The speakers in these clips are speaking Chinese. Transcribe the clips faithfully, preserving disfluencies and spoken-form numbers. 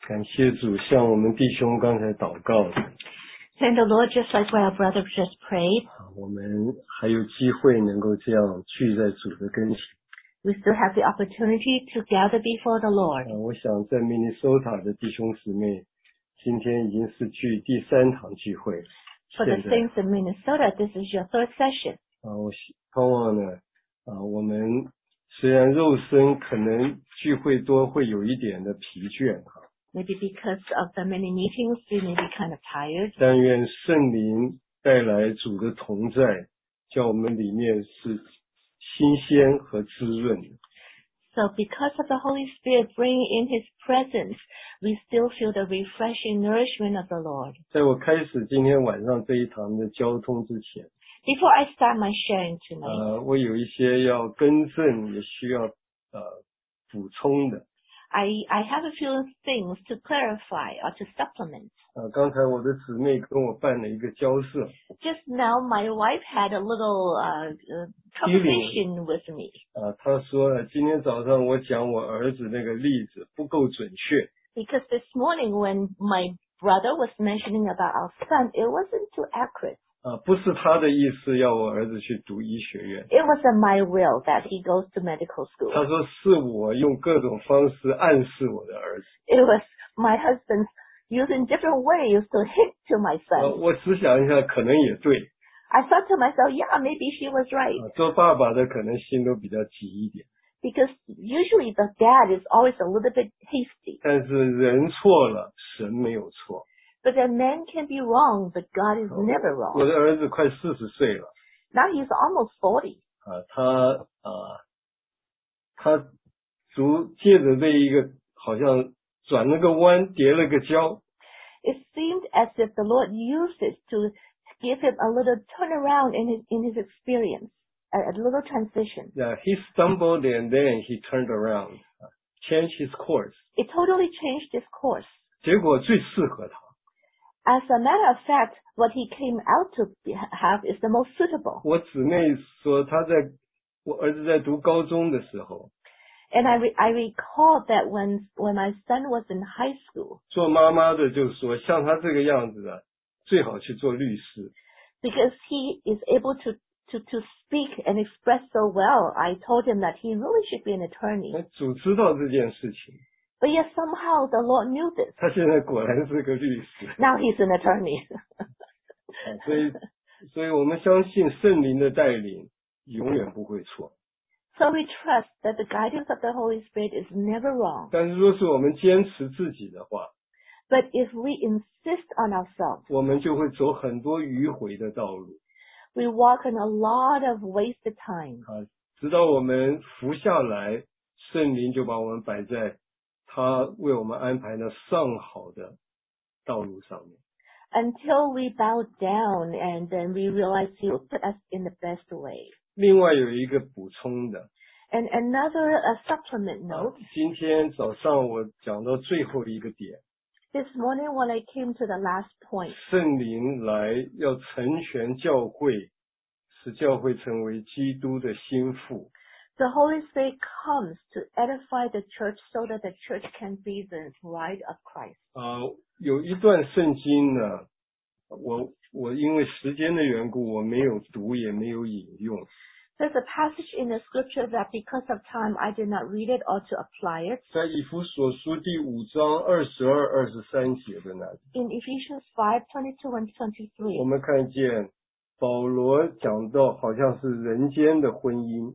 感谢主，像我们弟兄刚才祷告的， Thank the Lord, just like our brother just prayed. 我们还有机会能够这样聚在主的跟前。 We still have the opportunity to gather before the Lord. 我想在 Minnesota 的弟兄姊妹，今天已经是聚第三堂聚会。 For the saints in Minnesota, this is your third session. 我盼望呢，我们虽然肉身可能聚会多会有一点的疲倦， Maybe because of the many meetings, we may be kind of tired. 但愿圣灵带来主的同在，叫我们里面是新鲜和滋润的。 So because of the Holy Spirit bringing in His presence, we still feel the refreshing nourishment of the Lord. 在我开始今天晚上这一堂的交通之前， Before I start my sharing tonight, 呃，我有一些要更正，也需要呃补充的。 I, I have a few things to clarify or to supplement. 呃，刚才我的姊妹跟我办了一个交涉。 Just now, my wife had a little uh, uh, conversation with me. 呃，她说今天早上我讲我儿子那个例子不够准确。 Because this morning when my brother was mentioning about our son, it wasn't too accurate. 呃，不是他的意思要我儿子去读医学院。 It wasn't my will that he goes to medical school. 他说是我用各种方式暗示我的儿子。 It was my husband using different ways to hint to my 呃， son. 我只想一下，可能也对。 I thought to myself, yeah, maybe she was right. 呃，做爸爸的可能心都比较急一点。 Because usually the dad is always a little bit hasty. 但是人错了，神没有错。 But a man can be wrong, but God is never 我 wrong. 的儿子快四十岁了。 Now he's almost forty. 啊、呃，他啊、呃，他逐借着这一个好像转了个弯，跌了个跤。 It seemed as if the Lord used it to give him a little turnaround in his in his experience, a, a little transition. Yeah, he stumbled and then he turned around, changed his course. It totally changed his course. 结果最适合他。 As a matter of fact, what he came out to be, have is the most suitable. 我姊妹说，她在我儿子在读高中的时候， And I re, I recall that when when my son was in high school, 做妈妈的就说，像他这个样子的，最好去做律师。 because he is able to to to speak and express so well, I told him that he really should be an attorney. 那主知道这件事情， But yet somehow the Lord knew this. 他现在果然是个律师。 Now he's an attorney. 所以，所以我们相信圣灵的带领永远不会错。 So we trust that the guidance of the Holy Spirit is never wrong. 但是，若是我们坚持自己的话， But if we insist on ourselves, 我们就会走很多迂回的道路。 we walk in a lot of wasted time. 啊，直到我们服下来，圣灵就把我们摆在他为我们安排的上好的道路上面。 Until we bow down and then we realize He will put us in the best way. 另外有一个补充的， And another a supplement 啊 note, 今天早上我讲到最后一个点， this morning when I came to the last point, 圣灵来要成全教会，使教会成为基督的心腹。 the Holy Spirit comes to edify the church so that the church can be the bride of Christ. 啊，有一段圣经呢，我我因为时间的缘故，我没有读也没有引用。 There's a passage in the scripture that because of time I did not read it or to apply it. 在以弗所书第五章二十二、二十三节的那里， In Ephesians five twenty-two and 我 twenty-three, 们看见保罗讲到好像是人间的婚姻，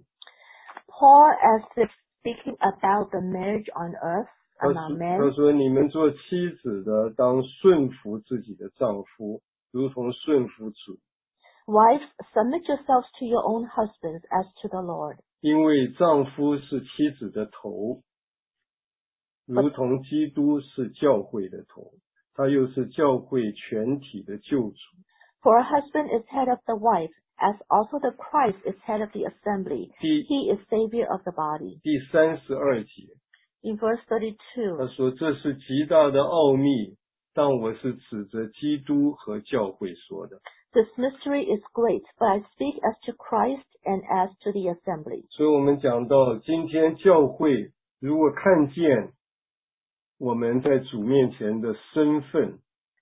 Paul as if speaking about the marriage on earth 他 among 说 men. 他说你们做妻子的当顺服自己的丈夫，如同顺服主， Wives, submit yourselves to your own husbands as to the Lord. 因为丈夫是妻子的头，如同基督是教会的头，他又是教会全体的救主。 For a husband is head of the wife, as also the Christ is head of the assembly. 第 He is Savior of the body. 第三十二节， In verse 他 thirty-two, 说这是极大的奥秘，但我是指着基督和教会说的。 this mystery is great, but I speak as to Christ and as to the assembly. 所以我们讲到今天教会如果看见我们在主面前的身份。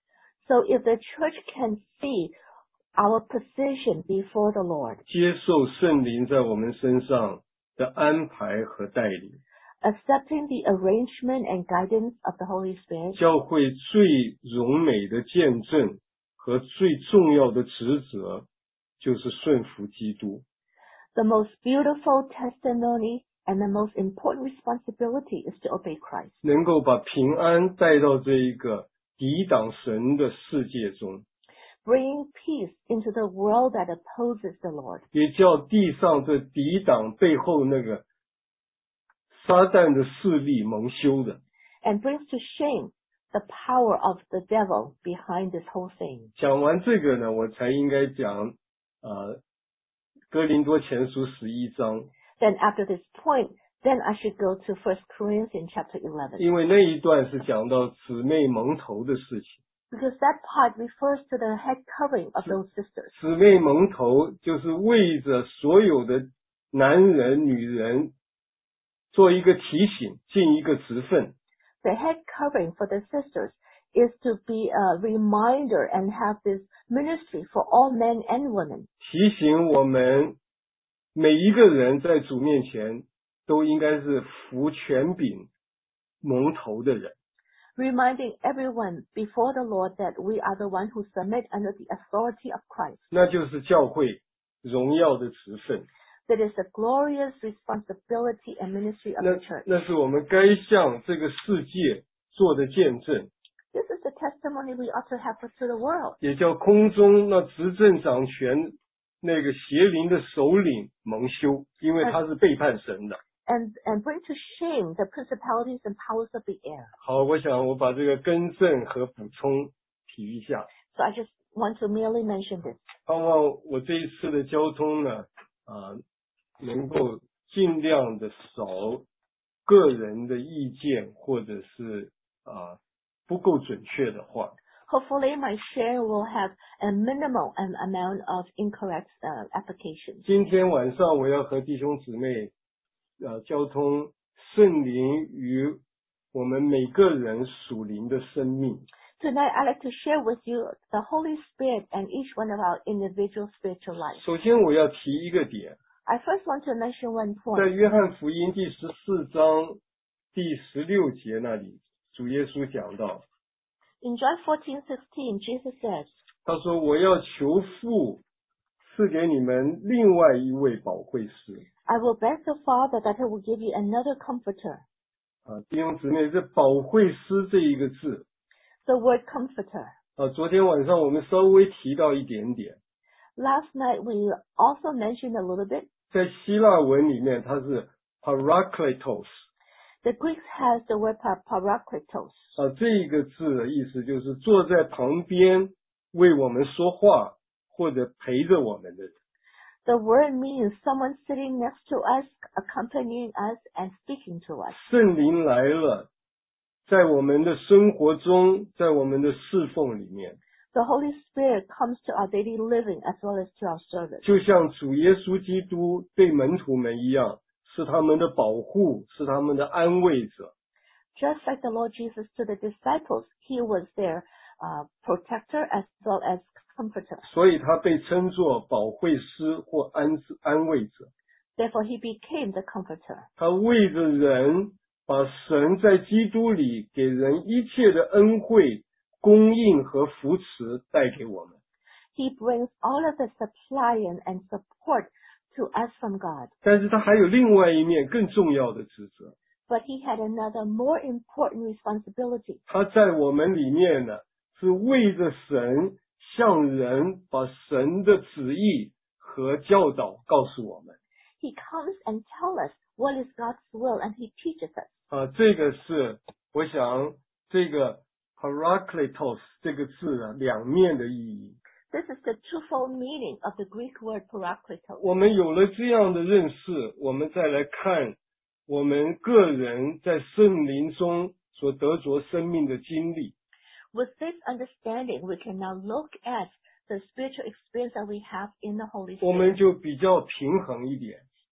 So if the church can see our position before the Lord, 接受圣灵在我们身上的安排和带领， accepting the arrangement and guidance of the Holy Spirit, 教会最荣美的见证和最重要的职责就是顺服基督。 the most beautiful testimony and the most important responsibility is to obey Christ, 能够把平安带到这一个抵挡神的世界中， bringing peace into the world that opposes the Lord, 也叫地上这抵挡背后那个撒旦的势力蒙羞的。 and brings to shame the power of the devil behind this whole thing. 讲完这个呢，我才应该讲呃哥林多前书十一章， Then after this point, then I should go to First Corinthians chapter eleven, 因为那一段是讲到姊妹蒙头的事情。 because that part refers to the head covering of those sisters. 姊妹蒙头就是为着所有的男人女人做一个提醒，尽一个职分。 The head covering for the sisters is to be a reminder and have this ministry for all men and women, 提醒我们每一个人在主面前都应该是服权柄蒙头的人。 reminding everyone before the Lord that we are the one who submit under the authority of Christ. 那就是教会荣耀的职分。 That is the glorious responsibility and ministry of 那 the church. 那是我们该向这个世界做的见证， This is the testimony we ought to have to the world, 也叫空中那执政掌权那个邪灵的首领蒙羞，因为他是背叛神的。 and, and bring to shame the principalities and powers of the air. 好，我想我把这个更正和补充提一下。 So I just want to merely mention this. 盼望我这一次的交通呢，啊、能够尽量的少个人的意见或者是啊、不够准确的话。 Hopefully my share will have a minimal um, amount of incorrect uh, applications. 今天晚上我要和弟兄姊妹呃交通圣灵与我们每个人属灵的生命。 Tonight I'd like to share with you the Holy Spirit and each one of our individual spiritual lives. 首先我要提一个点， I first want to mention one 在 point. 约翰福音第十四章第十六节那里，主耶稣讲到， In John fourteen sixteen, Jesus says, 他说我要求父赐给你们另外一位宝惠师。 I will beg the Father that he will give you another comforter. 啊，弟兄姊妹，这宝惠师这一个字， The word comforter. 啊，昨天晚上我们稍微提到一点点， Last night we also mentioned a little bit. 在希腊文里面它是 parakletos， The Greek has the word par- parakletos. 啊，这一个字的意思就是坐在旁边为我们说话或者陪着我们的人。 The word means someone sitting next to us, accompanying us, and speaking to us. 圣灵来了，在我们的生活中，在我们的侍奉里面， The Holy Spirit comes to our daily living as well as to our service. 就像主耶稣基督对门徒们一样，是他们的保护，是他们的安慰者。 Just like the Lord Jesus to the disciples, he was their uh, protector as well as comforter. 所以他被称作保惠师或安安慰者。 Therefore, he became the comforter. 他为着人，把神在基督里给人一切的恩惠、供应和扶持带给我们。 He brings all of the supply and, and support to us from God. 但是他还有另外一面更重要的职责， But he had another more important responsibility. 他在我们里面呢，是为着神向人把神的旨意和教导告诉我们。 He comes and tells us what is God's will, and he teaches us. 啊，这个是我想这个 parakletos 这个字呢两面的意义。 This is the twofold meaning of the Greek word parakletos. 我们有了这样的认识，我们再来看我们个人在圣灵中所得着生命的经历。 With this understanding, we can now look at the spiritual experience that we have in the Holy 我们 Spirit. 就比较平衡一点。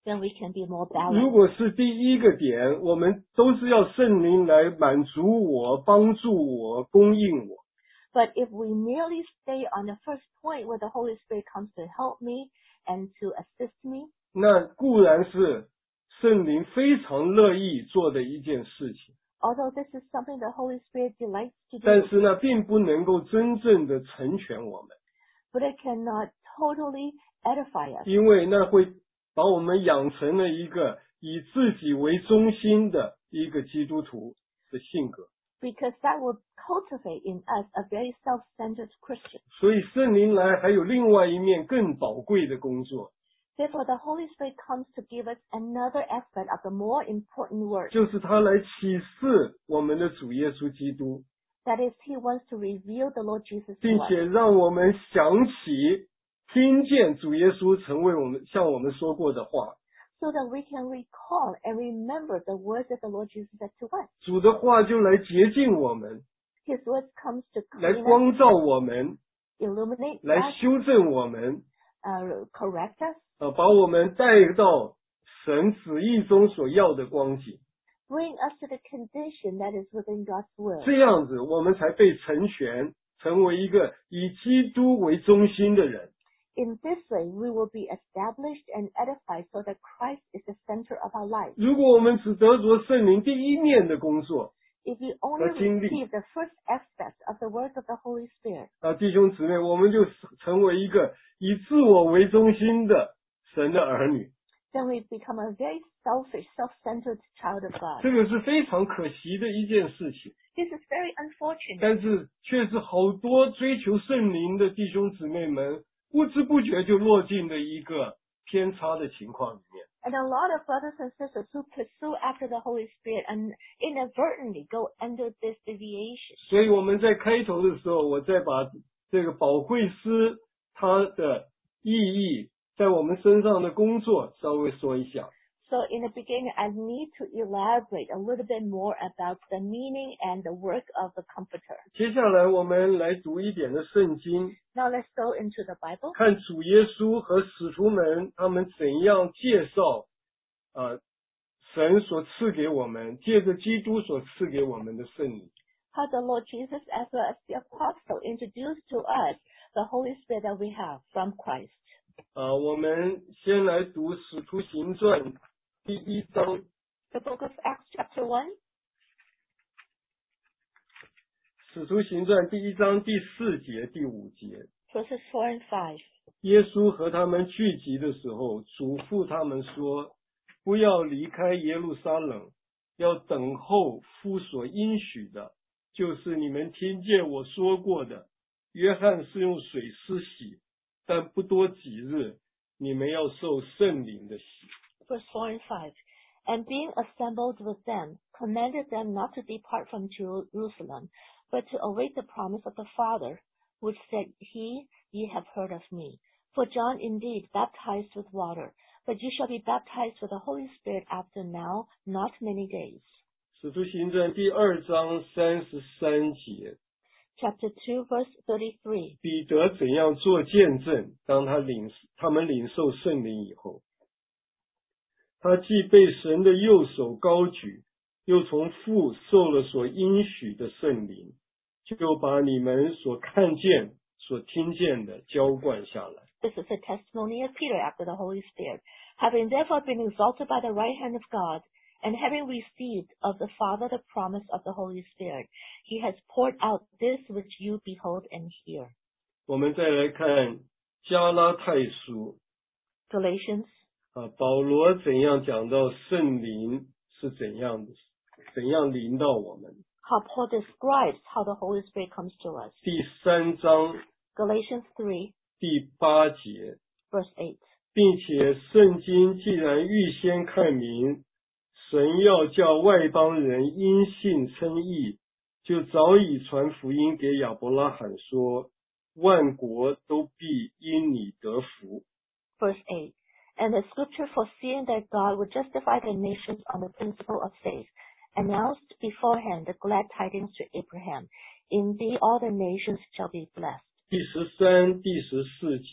then we can be more 如 balanced. 果是第一个点，我们都是要圣灵来满足我、帮助我、供应我。 But if we merely stay on the first point where the Holy Spirit comes to help me and to assist me, 那固然是圣灵非常乐意做的一件事情， although this is something the Holy Spirit delights to 但 do, 是呢，并不能够真正的成全我们， but it cannot totally edify us, 因为那会把我们养成了一个以自己为中心的一个基督徒的性格。 because that will cultivate in us a very self-centered Christian. 所以圣灵来还有另外一面更宝贵的工作， Therefore, the Holy Spirit comes to give us another aspect of the more important work. 就是他来启示我们的主耶稣基督， That is, He wants to reveal the Lord Jesus to 并 us, 且让我们想起、听见主耶稣曾为我们向我们说过的话。 so that we can recall and remember the words that the Lord Jesus said to us. 主的话就来洁净我们， His words comes to 来 clean us, 光照我们， illuminate 来 us, 修正我们， uh, correct us, 呃，把我们带到神旨意中所要的光景。 bring us to the condition that is within God's will. 这样子，我们才被成全，成为一个以基督为中心的人。 In this way, we will be established and edified so that Christ is the center of our life. 如果我们只得着圣灵第一面的工作， If you only 和经历。 receive the first aspect of the work of the Holy Spirit, 啊，弟兄姊妹，我们就成为一个以自我为中心的神的儿女， then we become a very selfish, self-centered child of God. 这个是非常可惜的一件事情。 This is very unfortunate, 但是却是好多追求圣灵的弟兄姊妹们不知不觉就落进了一个偏差的情况里面。 and a lot of brothers and sisters who pursue after the Holy Spirit and inadvertently go under this deviation. 所以我们在开头的时候，我再把这个保惠师他的意义在我们身上的工作稍微说一下。 So in the beginning, I need to elaborate a little bit more about the meaning and the work of the Comforter. 接下来我们来读一点的圣经， Now let's go into the Bible. 看主耶稣和使徒们他们怎样介绍呃神所赐给我们，借着基督所赐给我们的圣灵。 How the Lord Jesus as well as the Apostle introduced to us the Holy Spirit that we have from Christ. 啊、我们先来读使徒行传第一章， The book of Acts chapter one, 使徒行传第一章第四节、第五节。 verses four and five. 耶稣和他们聚集的时候，嘱咐他们说：“不要离开耶路撒冷，要等候父所应许的，就是你们听见我说过的。约翰是用水施洗，但不多几日，你们要受圣灵的洗。” Verse four and five. And being assembled with them, commanded them not to depart from Jerusalem, but to await the promise of the Father, which said he, Ye have heard of me. For John indeed baptized with water, but you shall be baptized with the Holy Spirit after now, not many days. 使徒行传第二章三十三节， Chapter two, verse thirty-three. 彼得怎样做见证？当他领他们领受圣灵以后，他既被神的右手高举，又从父受了所应许的圣灵，就把你们所看见、所听见的浇灌下来。 This is the testimony of Peter after the Holy Spirit. Having therefore been exalted by the right hand of God, and having received of the Father the promise of the Holy Spirit, he has poured out this which you behold and hear. 我们再来看加拉太书， Galatians. 啊，保罗怎样讲到圣灵是怎样的，怎样临到我们。 How Paul describes how the Holy Spirit comes to us. 第三章 Galatians three, 第八节， verse eight. 并且圣经既然预先看明，神要叫外邦人因信称义，就早已传福音给亚伯拉罕说，万国都必因你得福。 Verse eight. And the scripture foreseeing that God would justify the nations on the principle of faith, announced beforehand the glad tidings to Abraham. In thee all the nations shall be blessed. 第十三、第十四节，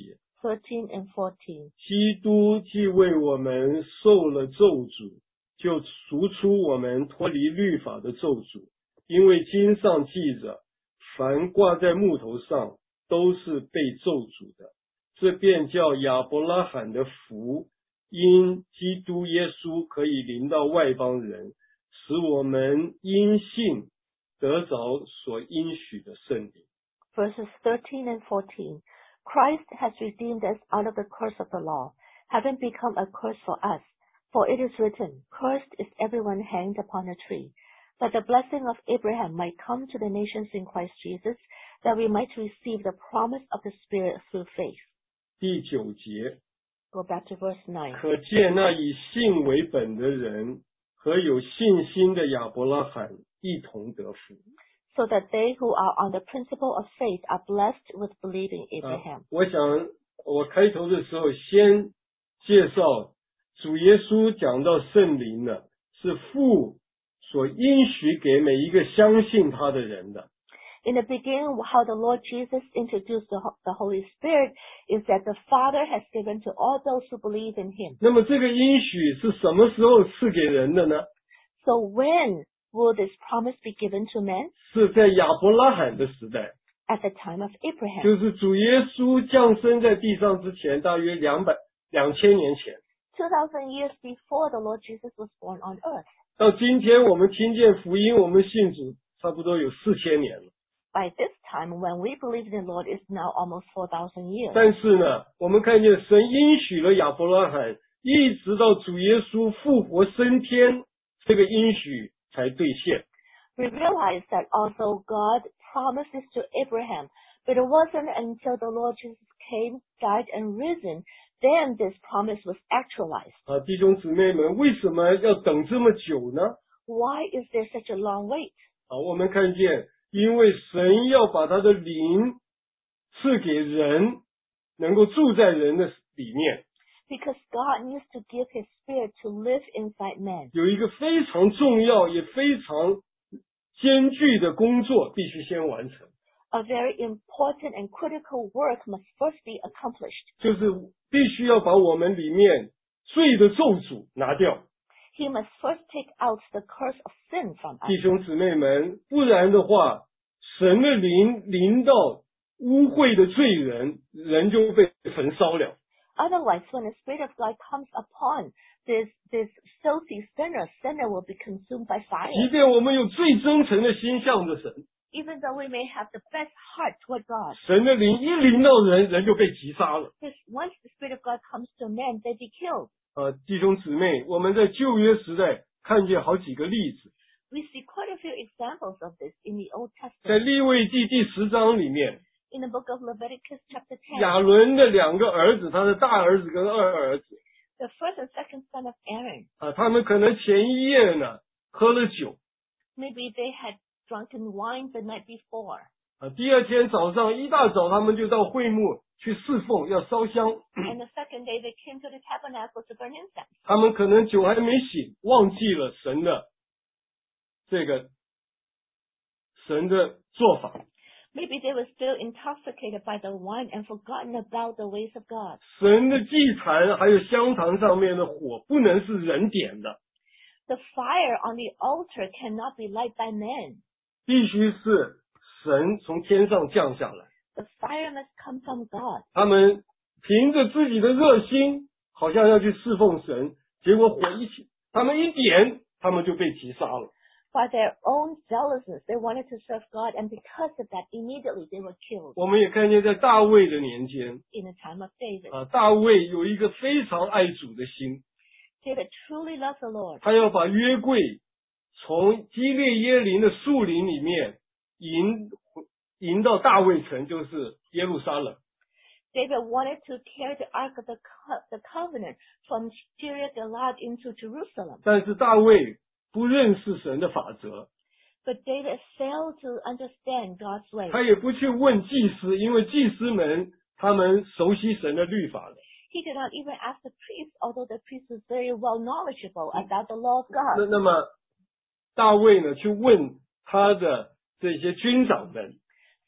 thirteen and fourteen. 基督既为我们受了咒诅，就赎出我们脱离律法的咒诅，因为经上记着，凡挂在木头上都是被咒诅的。这便叫亚伯拉罕的福，因基督耶稣可以临到外邦人，使我们因信得着所应许的圣灵。 Verses thirteen and fourteen. Christ has redeemed us out of the curse of the law, having become a curse for us. For it is written, Cursed is everyone hanged upon a tree, that the blessing of Abraham might come to the nations in Christ Jesus, that we might receive the promise of the Spirit through faith. 第九节， Go back to verse nine. 可见那以信为本的人和有信心的亚伯拉罕一同得福。 So that they who are on the principle of faith are blessed with believing 啊 Abraham. 我想我开头的时候先介绍主耶稣讲到圣灵呢，是父所应许给每一个相信他的人的。 In the beginning, how the Lord Jesus introduced the, Ho- the Holy Spirit is that the Father has given to all those who believe in Him. 那么这个应许是什么时候赐给人的呢？ So when will this promise be given to men? 是在亚伯拉罕的时代， At the time of Abraham. 就是主耶稣降生在地上之前，大约两百两千年前。 two thousand years before the Lord Jesus was born on earth. 到今天我们听见福音，我们信主差不多有四千年了。 By this time, when we believe in the Lord, is now almost four thousand years. 但是呢，我们看见神应许了亚伯拉罕，一直到主耶稣复活升天，这个应许才兑现。 We realize that although God promises to Abraham, but it wasn't until the Lord Jesus came, died, and risen, then this promise was actualized. 啊，弟兄姊妹们，为什么要等这么久呢？ Why is there such a long wait? 啊，我们看见，因为神要把他的灵赐给人，能够住在人的里面， Because God needs to give His Spirit to live inside man. 有一个非常重要也非常艰巨的工作必须先完成， A very important and critical work must first be accomplished. 就是必须要把我们里面罪的咒诅拿掉。 He must first take out the curse of sin from us. 弟兄姊妹们，不然的话，神的灵临到污秽的罪人，人就被焚烧了。 Otherwise, when the Spirit of God comes upon this, this filthy sinner, sinner will be consumed by fire. 即便我们有最真诚的心向着神， Even though we may have the best heart toward God, 神的灵一临到人，人就被击杀了。 because once the Spirit of God comes to man, they be killed. 啊，弟兄姊妹，我们在旧约时代看见好几个例子， We see quite a few examples of this in the Old 在 Testament. 利未记第十章里面， In the book of Leviticus chapter 亚 ten, 伦的两个儿子，他的大儿子跟二儿子， the first and second son of Aaron, 啊，他们可能前一夜呢喝了酒， maybe they had drunken wine the night before. 啊，第二天早上一大早，他们就到会幕去侍奉，要烧香。 And the second day they came to the tabernacle to burn incense. 他们可能酒还没醒，忘记了神的这个神的做法。 Maybe they were still intoxicated by the wine and forgotten about the ways of God. 神的祭坛还有香坛上面的火不能是人点的， The fire on the altar cannot be lighted by men. 必须是神从天上降下来。 The fire must come from God. 他们凭着自己的热心，好像要去侍奉神，结果火一起，他们一点，他们就被击杀了。 By their own zealousness, they wanted to serve God, and because of that, immediately they were killed. 我们也看见在大卫的年间， In the time of David, 啊，大卫有一个非常爱主的心， David truly loved the Lord. 他要把约柜从基列耶林的树林里面迎迎到大卫城，就是耶路撒冷。 David wanted to carry the Ark of the, Co- the Covenant from Syria-Galad into Jerusalem. 但是大卫不认识神的法则， But David failed to understand God's way. 他也不去问祭司，因为祭司们他们熟悉神的律法的。 He did not even ask the priest, although the priest was very well knowledgeable about the law of 那 God. 那么大卫呢，去问他的这些军长们，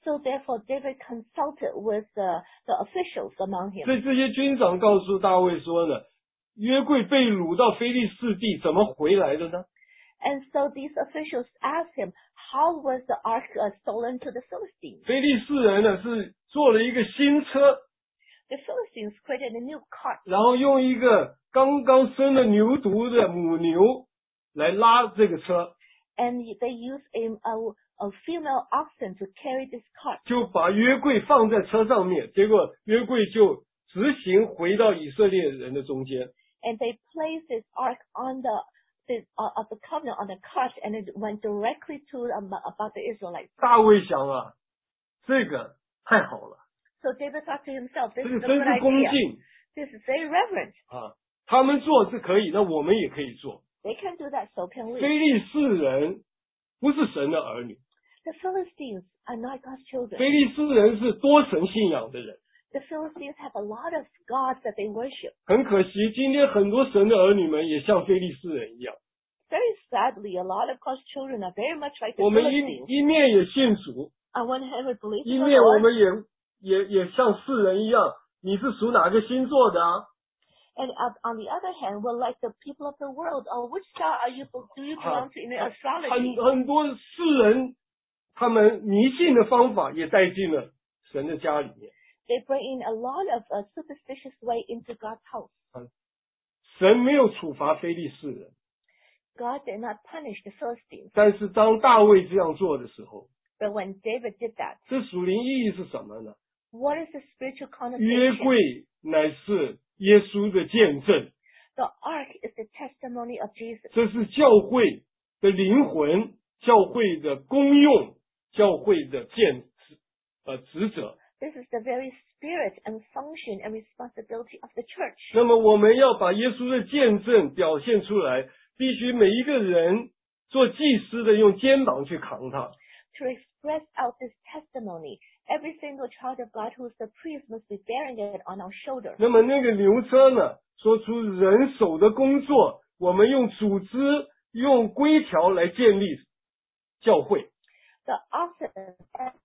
So therefore, David consulted with the, the officials among him. 所以这些军长告诉大卫说呢，约柜被掳到非利士地，怎么回来的呢？ And so these officials asked him, how was the ark uh, stolen to the Philistines? 非利士人呢是做了一个新车， The Philistines created a new cart, 然后用一个刚刚生了牛犊的母牛来拉这个车， and they used a, a, a female oxen to carry this cart. 就把约柜放在车上面，结果约柜就直行回到以色列人的中间。 And they placed this ark on the, the uh, of the covenant on the cart, and it went directly to um, about the Israelites. 大卫想啊，这个太好了， So David thought to himself, 这 this 个 is a 真 good 是恭 idea. 敬 This is very reverent. 啊！他们做是可以，那我们也可以做。 They can do that, so can we. 非利士人不是神的儿女， The Philistines are not God's children. 非利士人是多神信仰的人。 The Philistines have a lot of gods that they worship. 很可惜，今天很多神的儿女们也像非利士人一样， Very sadly, a lot of God's children are very much like the 我们一 Philistines. 一面也信主， On one hand, we believe 一 in the 面我 Lord, 们也也也像世人一样，你是属哪个星座的啊？ and on on the other hand, we're like the people of the world. Oh, which star are you? Do you belong to in the 很 astrology? 很多世人，他们迷信的方法也带进了神的家里面。 They bring in a lot of a superstitious way into God's house. 神没有处罚非利士人， God did not punish the Philistines, 但是当大卫这样做的时候， but when David did that, 这属灵意义是什么呢？ what is the spiritual 约 connotation? 柜乃是耶稣的见证， The ark is the testimony of Jesus. 这是教会的灵魂，教会的功用，教会的见呃职责。 This is the very spirit and function and responsibility of the church. 那么我们要把耶稣的见证表现出来，必须每一个人做祭司的用肩膀去扛它。 To express out this testimony, every single child of God who is the priest must be bearing it on our shoulder. 那么那个牛车呢，说出人手的工作，我们用组织、用规条来建立教会。 The oxen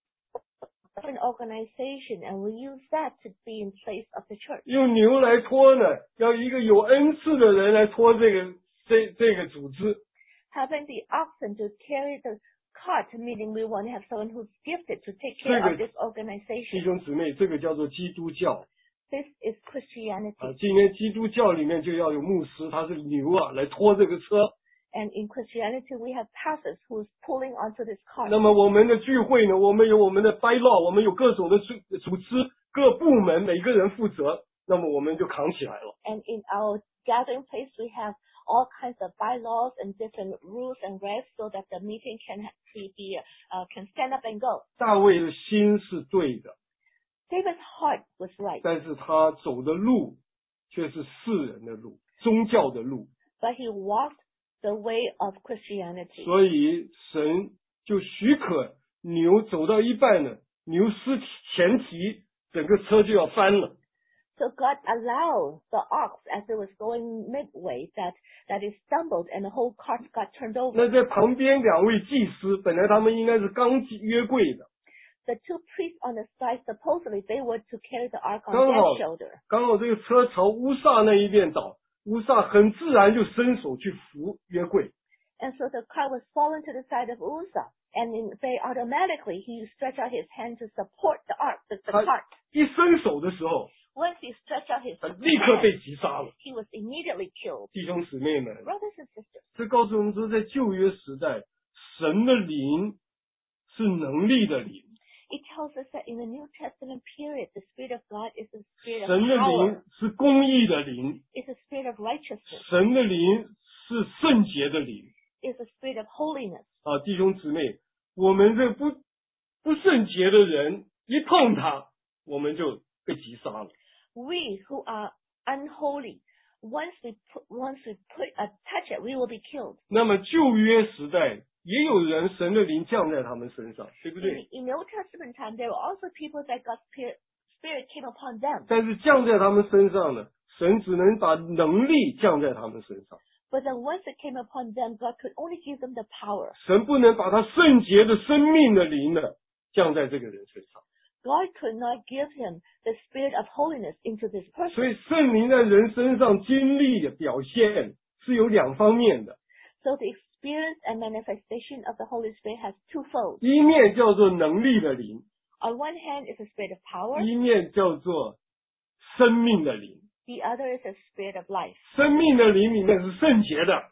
of an organization, and we use that to be in place of the church. 用牛来拖呢，要一个有恩赐的人来拖这个这这个组织。 Having the oxen to carry the cart, meaning we want to have someone who's gifted to take care of this 弟 organization. 兄姊妹，这个叫做基督教 This is Christianity. 啊。今天基督教里面就要有牧师，他是牛啊，来拖这个车。 And in Christianity, we have pastors who's pulling onto this cart. 那么我们的聚会呢，我们有我们的 bylaw， 我们有各种的组组织，各部门每个人负责，那么我们就扛起来了。 And in our gathering place, we have all kinds of bylaws and different rules and regs so that the meeting can be, be uh, can stand up and go. 大卫的心是对的， David's heart was right, 但是他走的路却是世人的路，宗教的路， but he walked the way of Christianity. 所以神就许可牛走到一半呢，牛失前蹄，整个车就要翻了。 So God allowed the ox as it was going midway that, that it stumbled and the whole cart got turned 那 over. 在旁边两位祭司，本来他们应该是刚约柜的， The two priests on the side, supposedly they were to carry the ark on 刚 their 好 shoulder. 刚好这个车朝乌撒那一边倒，乌撒很自然就伸手去扶约柜， And so the cart was fallen to the side of Uzzah. And in, very automatically, he stretched out his hand to support the ark, the, the 他 cart. 一伸手的时候， Once he stretched out his 他立刻 hand, 被击杀了。 he was immediately killed. 弟兄姊妹们， Brothers and sisters, 这告诉我们说，在旧约时代，神的灵是能力的灵， it tells us that in the New Testament period, the Spirit of God is the Spirit of 神的灵 power, 是公义的灵， is the Spirit of righteousness, 神的灵是圣洁的灵。 is the Spirit of holiness. 啊，弟兄姊妹，我们这不不圣洁的人一碰他，我们就被击杀了。 We who are unholy, once we put, once we put uh, touch it, we will be killed. 那么旧约时代也有人神的灵降在他们身上，对不 In, 对？ in the Old Testament time, there were also people that God's Spirit, Spirit came upon them. 但是降在他们身上呢，神只能把能力降在他们身上， But then once it came upon them, God could only give them the power. 神不能把他圣洁的生命的灵呢降在这个人身上。 God could not give him the spirit of holiness into this 所 person. 以圣灵在人身上经历的表现是有两方面的， So the experience and manifestation of the Holy Spirit has twofold. 一面叫做能力的灵， On one hand is a spirit of power, 一面叫做生命的灵。 the other is a spirit of life. 生命的灵里面是圣洁的，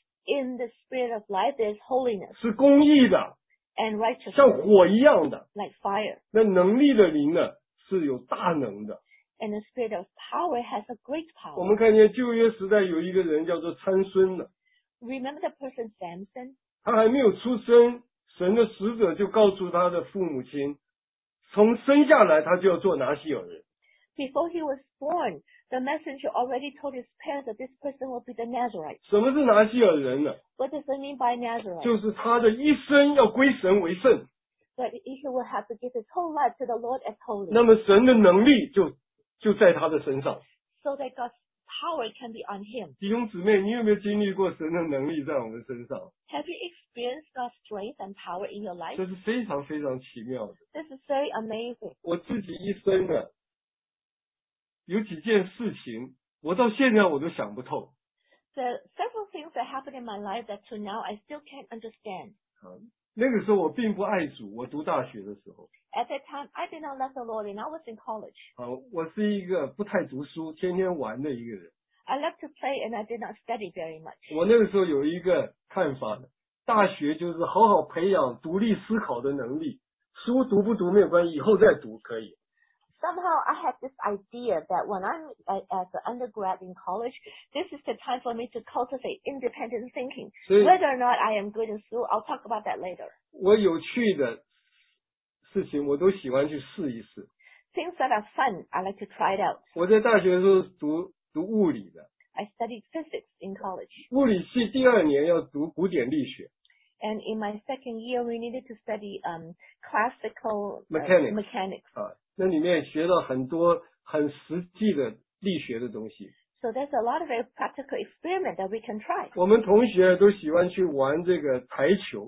In the spirit of life there is holiness 是公义的， and 像 righteousness, 火一样的。 like fire. 那能力的灵呢，是有大能的。 And the spirit of power has a great 我们 power. 看见旧约时代有一个人叫做参孙的， Remember the person Samson? 他还没有出生，神的使者就告诉他的父母亲，从生下来他就要做拿西尔人。 Before he was born, the messenger already told his parents that this person will be the Nazarite. 什么是拿西尔人呢？ What does it mean by Nazarite? 就是他的一生要归神为圣， That he will have to give his whole life to the Lord as holy, 那么神的能力就就在他的身上。 so that God's power can be on him. 弟兄姊妹，你有没有经历过神的能力在我们身上？ Have you experienced God's strength and power in your life? 这是非常非常奇妙的。 This is very amazing. 我自己一生呢，有几件事情，我到现在我都想不透。 There are several things that happened in my life that to now I still can't understand. 啊，那个时候我并不爱主，我读大学的时候， At that time, I did not love the Lord and I was in college. 啊，我是一个不太读书、天天玩的一个人。 I loved to play and I did not study very much. 我那个时候有一个看法的，大学就是好好培养独立思考的能力，书读不读没有关系，以后再读可以。 Somehow I had this idea that when I'm uh, as an undergrad in college, this is the time for me to cultivate independent thinking. 所以 Whether or not I am good in school, I'll talk about that later. 我有趣的事情我都喜欢去试一试。 Things that are fun, I like to try it out. 我在大学的时候读读物理的， I studied physics in college. 物理系第二年要读古典力学， And in my second year, we needed to study um, classical uh, Mechanics. mechanics. 啊，那里面学到很多很实际的力学的东西。 So there's a lot of very practical experiment that we can try. 我们同学都喜欢去玩这个台球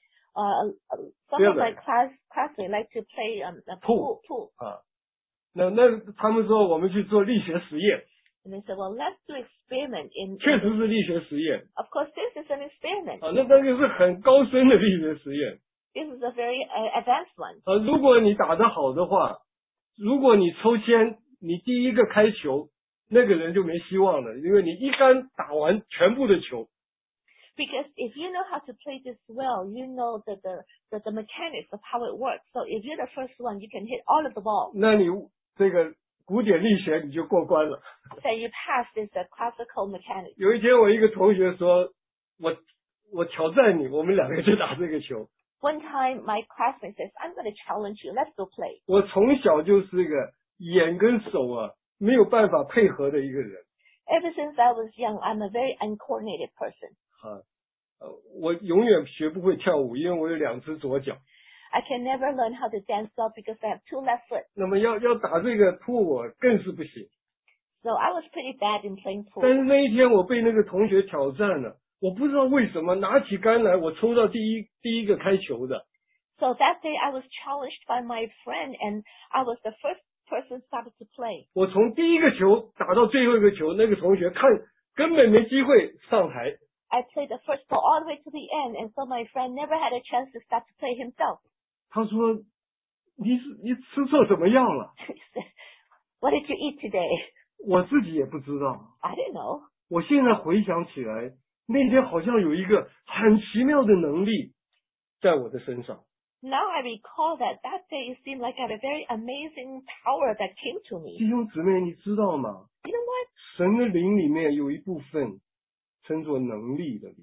Uh, uh, some Yeah, of my right. class classmates like to play um, a pool. pool. 啊，那那他们说我们去做力学实验， And they said, well, let's do experiment in, 确 in 实是力学实验 Of course, this is an experiment. 啊，那那个是很高深的力学实验 This is a very uh, advanced one. 啊。如果你打得好的话，如果你抽签，你第一个开球，那个人就没希望了，因为你一杆打完全部的球。 Because if you know how to play this well, you know the, the, the, the mechanics of how it works. So if you're the first one, you can hit all of the ball. 那你这个古典力学你就过关了。 Then you pass this uh, classical mechanics. 有一天我一个同学说，我我挑战你，我们两个就打这个球。 One time, my classmate says, I'm going to challenge you. Let's go play. 我从小就是一个眼跟手啊没有办法配合的一个人 Ever since I was young, I'm a very uncoordinated person. 啊，呃，我永远学不会跳舞，因为我有两只左脚。 I can never learn how to dance well because I have two left foot. 那么要要打这个扑我更是不行。 So I was pretty bad in playing 但 pool. 是那一天我被那个同学挑战了，我不知道为什么拿起杆来，我抽到第一第一个开球的。 So that day I was challenged by my friend and I was the first person started to play. 我从第一个球打到最后一个球，那个同学看根本没机会上台。 I played the first ball all the way to the end, and so my friend never had a chance to start to play himself. 他说：“你是你吃错什么药了 He said, what did you eat today?？” 我自己也不知道。 I didn't know. 我现在回想起来，那天好像有一个很奇妙的能力在我的身上。 Now I recall that that day it seemed like I had a very amazing power that came to me. 弟兄姊妹，你知道吗？ You know what? 神的灵里面有一部分称作能力的灵，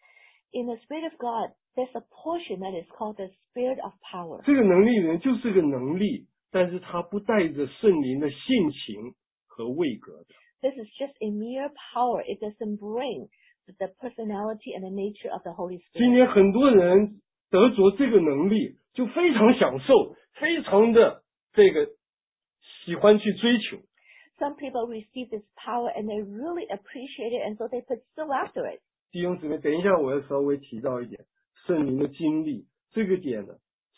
In the Spirit of God, there's a portion that is called the Spirit of power. 这个能力人就是个能力，但是它不带着圣灵的性情和位格的。 This is just a mere power. It doesn't bring the personality and the nature of the Holy 今 Spirit. 天很多人得着这个能力，就非常享受，非常的这个喜欢去追求。 Some people receive this power and they really appreciate it, and so they pursue after it. 弟兄姊妹，等一下我要稍微提到一点圣灵的经历，这个点呢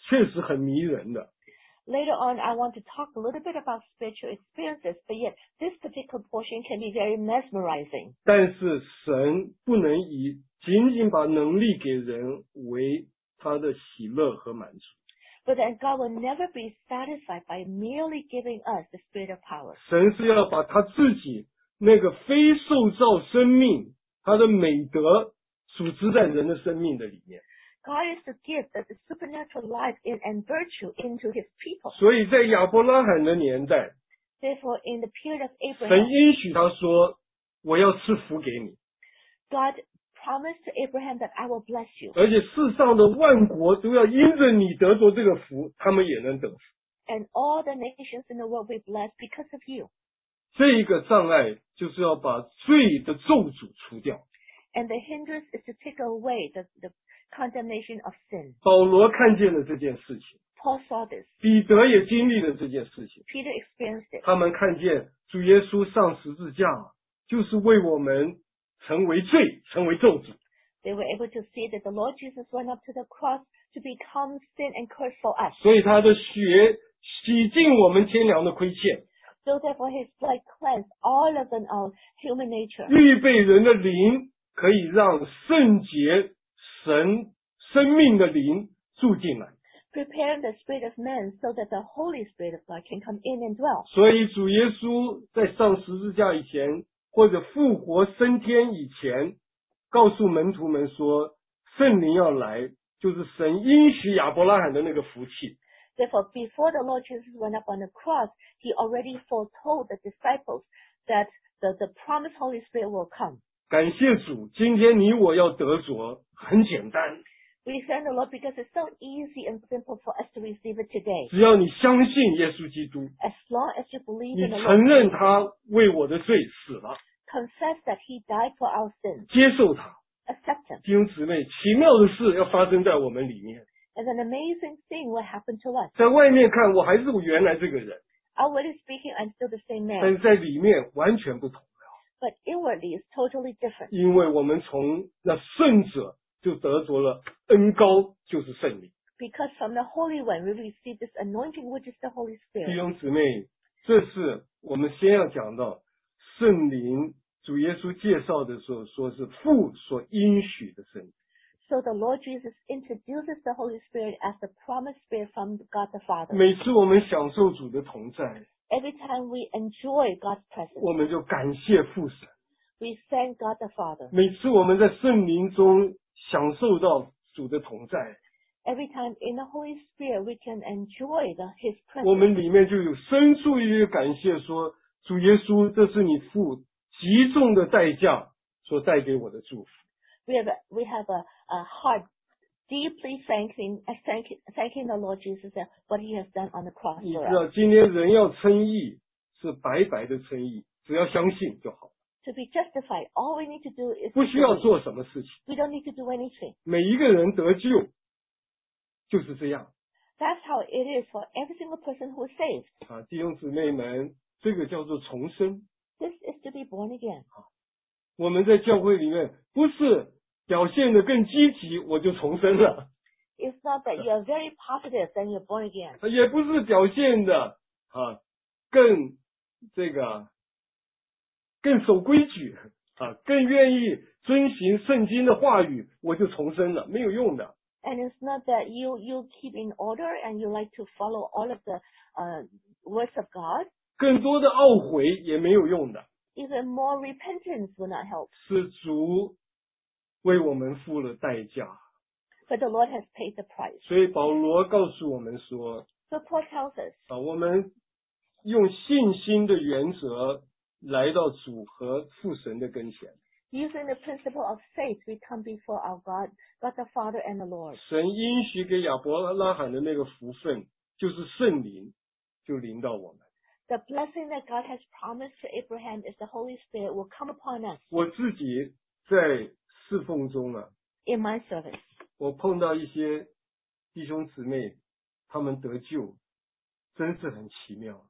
确实很迷人的。 Later on, I want to talk a little bit about spiritual experiences, but yet this particular portion can be very mesmerizing. 但是神不能以仅仅把能力给人为他的喜乐和满足。 But then God will never be satisfied by merely giving us the spirit of power. 神是要把他自己那个非受造生命，他的美德组织在人的生命的里面。 God is to give the, the supernatural life in, and virtue into his people. 所以在亚伯拉罕的年代， Therefore, in the period of 神 Abraham, 应许他说：“我要赐福给你， God promised to Abraham that I will bless you, 而且世上的万国都要因着你得着这个福，他们也能得福。 and all the nations in the world will be blessed because of you. ” 这一个障碍就是要把罪的咒诅除掉。 And the hindrance is to take away the, the condemnation of sin. 保罗看见了这件事情， Paul saw this. 彼得也经历了这件事情。 Peter experienced it. 他们看见主耶稣上十字架，就是为我们成为罪，成为咒诅。 They were able to see that the Lord Jesus went up to the cross to become sin and curse for us. 所以他的血洗净我们天良的亏欠， So therefore his blood cleansed all of the, our human nature. 预备人的灵，可以让圣洁神生命的灵住进来。 Preparing the spirit of man so that the Holy Spirit of God can come in and dwell. 所以主耶稣在上十字架以前，或者复活升天以前，告诉门徒们说，圣灵要来，就是神应许亚伯拉罕的那个福气。 Therefore, before the Lord Jesus went up on the cross, he already foretold the disciples that the, the promised Holy Spirit will come. 感谢主，今天你我要得着，很简单， We thank the Lord because it's so easy and simple for us to receive it today. 只要你相信耶稣基督， As long as you believe 你 in the 承 Lord, 认他为我的罪死了， confess that he died for our sins, 接受他。 accept him, 弟兄姊妹，奇妙的事要发生在我们里面。 and an amazing thing will happen to us. 在外面看，我还是我原来这个人， Outwardly speaking, I'm still the same 但 man, 是在里面完全不同， but inwardly it's totally different. 因为我们从那圣者就得着了恩膏，就是圣灵。 Because from the Holy One we receive this anointing, which is the Holy 弟 Spirit. 兄姊妹，这是我们先要讲到圣灵。主耶稣介绍的时候说是父所应许的圣灵。 So the Lord Jesus introduces the Holy Spirit as the promised Spirit from God the Father. 每次我们享受主的同在， Every time we enjoy God's presence, 我们就感谢父神。 we thank God the Father. 每次我们在圣灵中享受到主的同在， Every time in the Holy Spirit we can enjoy the, His 我 presence. 们里面就有深处一个感谢说，主耶稣，这是你付极重的代价所带给我的祝福。 We have a, we have a, a heart deeply thanking, uh, thanking, thanking the Lord Jesus for what He has done on the cross 你 for 知道 us. 今天人要称义是白白的称义，只要相信就好， To be justified, all we need to do is 不 to 需要 believe. 做什么事情。 We don't need to do anything. 每一个人得救就是这样 That's how it is for every single person who is saved. 啊，弟兄姊妹们，这个叫做重生。 This is to be born again. 我们在教会里面不是表现得更积极，我就重生了。 It's not that you are very positive then you're born again. 也不是表现的啊更这个更守规矩啊，更愿意遵行圣经的话语，我就重生了，没有用的。 And it's not that you, you keep in order and you like to follow all of the uh, words of God. 更多的懊悔也没有用的， Even more repentance will not help. 是主为我们付了代价。 But the Lord has paid the price. 所以保罗告诉我们说 So Paul tells us, 啊，我们用信心的原则来到主和父神的跟前。 using the principle of faith, we come before our God, God the Father and the Lord. 神应许给亚伯拉罕的那个福分，就是圣灵，就临到我们。 The blessing that God has promised to Abraham is the Holy Spirit will come upon us. 我自己在侍奉中啊， In my service, 我碰到一些弟兄姊妹，他们得救，真是很奇妙。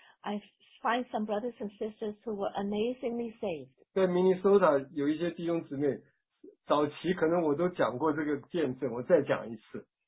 I find some brothers and sisters who were amazingly saved. 在明尼苏达有一些弟兄姊妹，早期可能我都讲过这个见证，我再讲一次。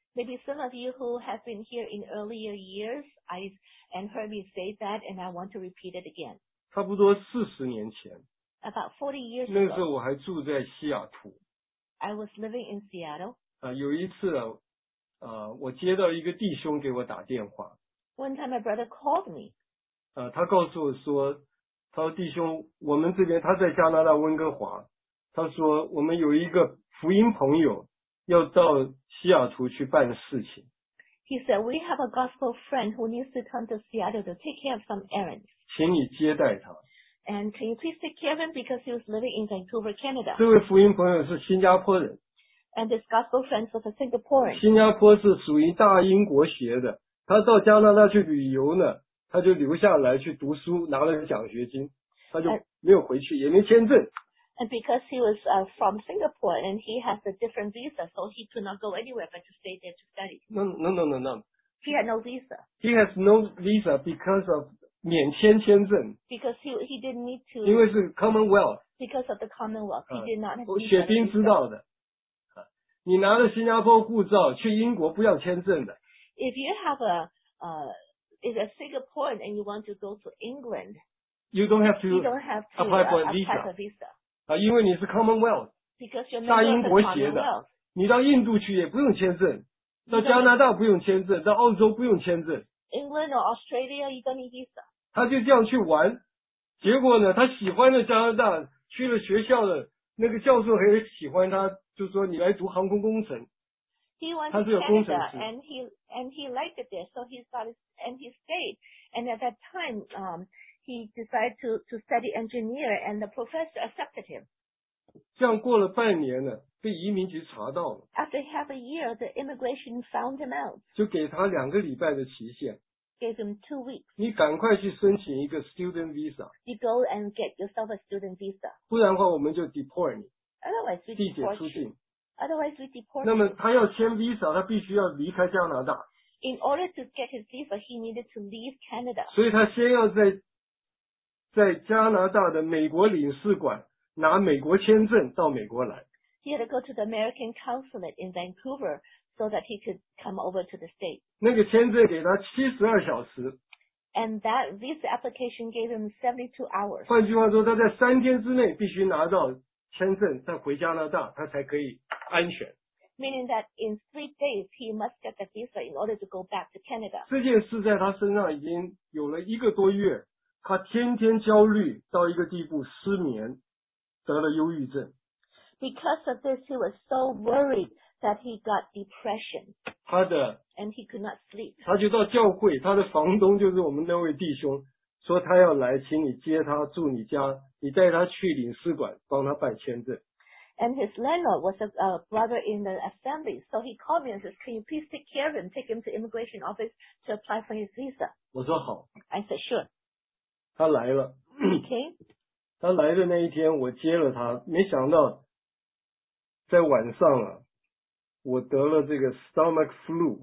Maybe some of you who have been here in earlier years, I and heard me say that, and I want to repeat it again. 差不多四十年前， About forty years 那个时候 ago, 我还住在西雅图。 I was living in Seattle. 啊、有一次啊，呃，我接到一个弟兄给我打电话， One time my brother called me. 呃，他告诉我说，他说弟兄，我们这边他在加拿大温哥华，他说我们有一个福音朋友要到西雅图去办事情， He said, we have a gospel friend who needs to come to Seattle to take care of some errands. 请你接待他。 And can you please take care of him because he was living in Vancouver, Canada. 这位福音朋友是新加坡人， And this gospel friend was a Singaporean. 新加坡是属于大英国协的，他到加拿大去旅游呢，他就留下来去读书，拿了奖学金，他就没有回去，也没签证。 And because he was uh, from Singapore and he has a different visa, so he could not go anywhere but to stay there to study. No, no, no, no, no. He had no visa He has no visa because of 免签签证， because he he didn't need 因为 to 是 Commonwealth， because of the Commonwealth. He 呃 did not have 我 visa 雪冰知 visa. 道的。啊你拿了新加坡护照去英国不要签证的， If you have a uh, is a Singaporean and you want to go to England, you don't have you to don't have to apply for uh, apply visa. for visa 啊，因为你是 Commonwealth， because you're 大 member 英 of the 国协的， Commonwealth. 你到印度去也不用签证，到加拿大不用签证，到澳洲不用签证， England or Australia, you don't need visa. 他就这样去玩，结果呢，他喜欢了加拿大，去了学校的那个教授很喜欢他，就说你来读航空工程。 He went 他 to 是有工程 Canada 师， and he and he liked it there, so he started and he stayed. And at that time, um, he decided to to study engineer, and the professor accepted him. 这样过了半年呢，被移民局查到了， After half a year, the immigration found him out, 就给他两个礼拜的期限， gave him two weeks. 你赶快去申请一个 student visa， You go and get yourself a student visa. 不然的话我们就 deport 你， Otherwise, we 地解 deport 出 you. 境。 Otherwise, we deport 那 you. 么他要签 visa， 他必须要离开加拿大， In order to get his visa, he needed to leave Canada. 所以他先要在在加拿大的美国领事馆拿美国签证到美国来。 He had to go to the American consulate in Vancouver so that he could come over to the States. 那个签证给他七十二小时， And that visa application gave him seventy-two hours. 换句话说，他在三天之内必须拿到签证，再回加拿大，他才可以安全。 Meaning that in three days he must get the visa in order to go back to Canada. 这件事在他身上已经有了一个多月，他天天焦虑到一个地步，失眠，得了忧郁症。 Because of this, he was so worried that he got depression 他的 and he could not sleep. 他就到教会，他的房东就是我们那位弟兄，说他要来，请你接他住你家，你带他去领事馆帮他办签证。 And his landlord was a, a brother in the assembly. So he called me and says, can you please take care of him, take him to immigration office to apply for his visa? 我说好， I said, sure. 他来了。 He came. 他来的那一天，我接了他，没想到在晚上啊，我得了这个 stomach flu。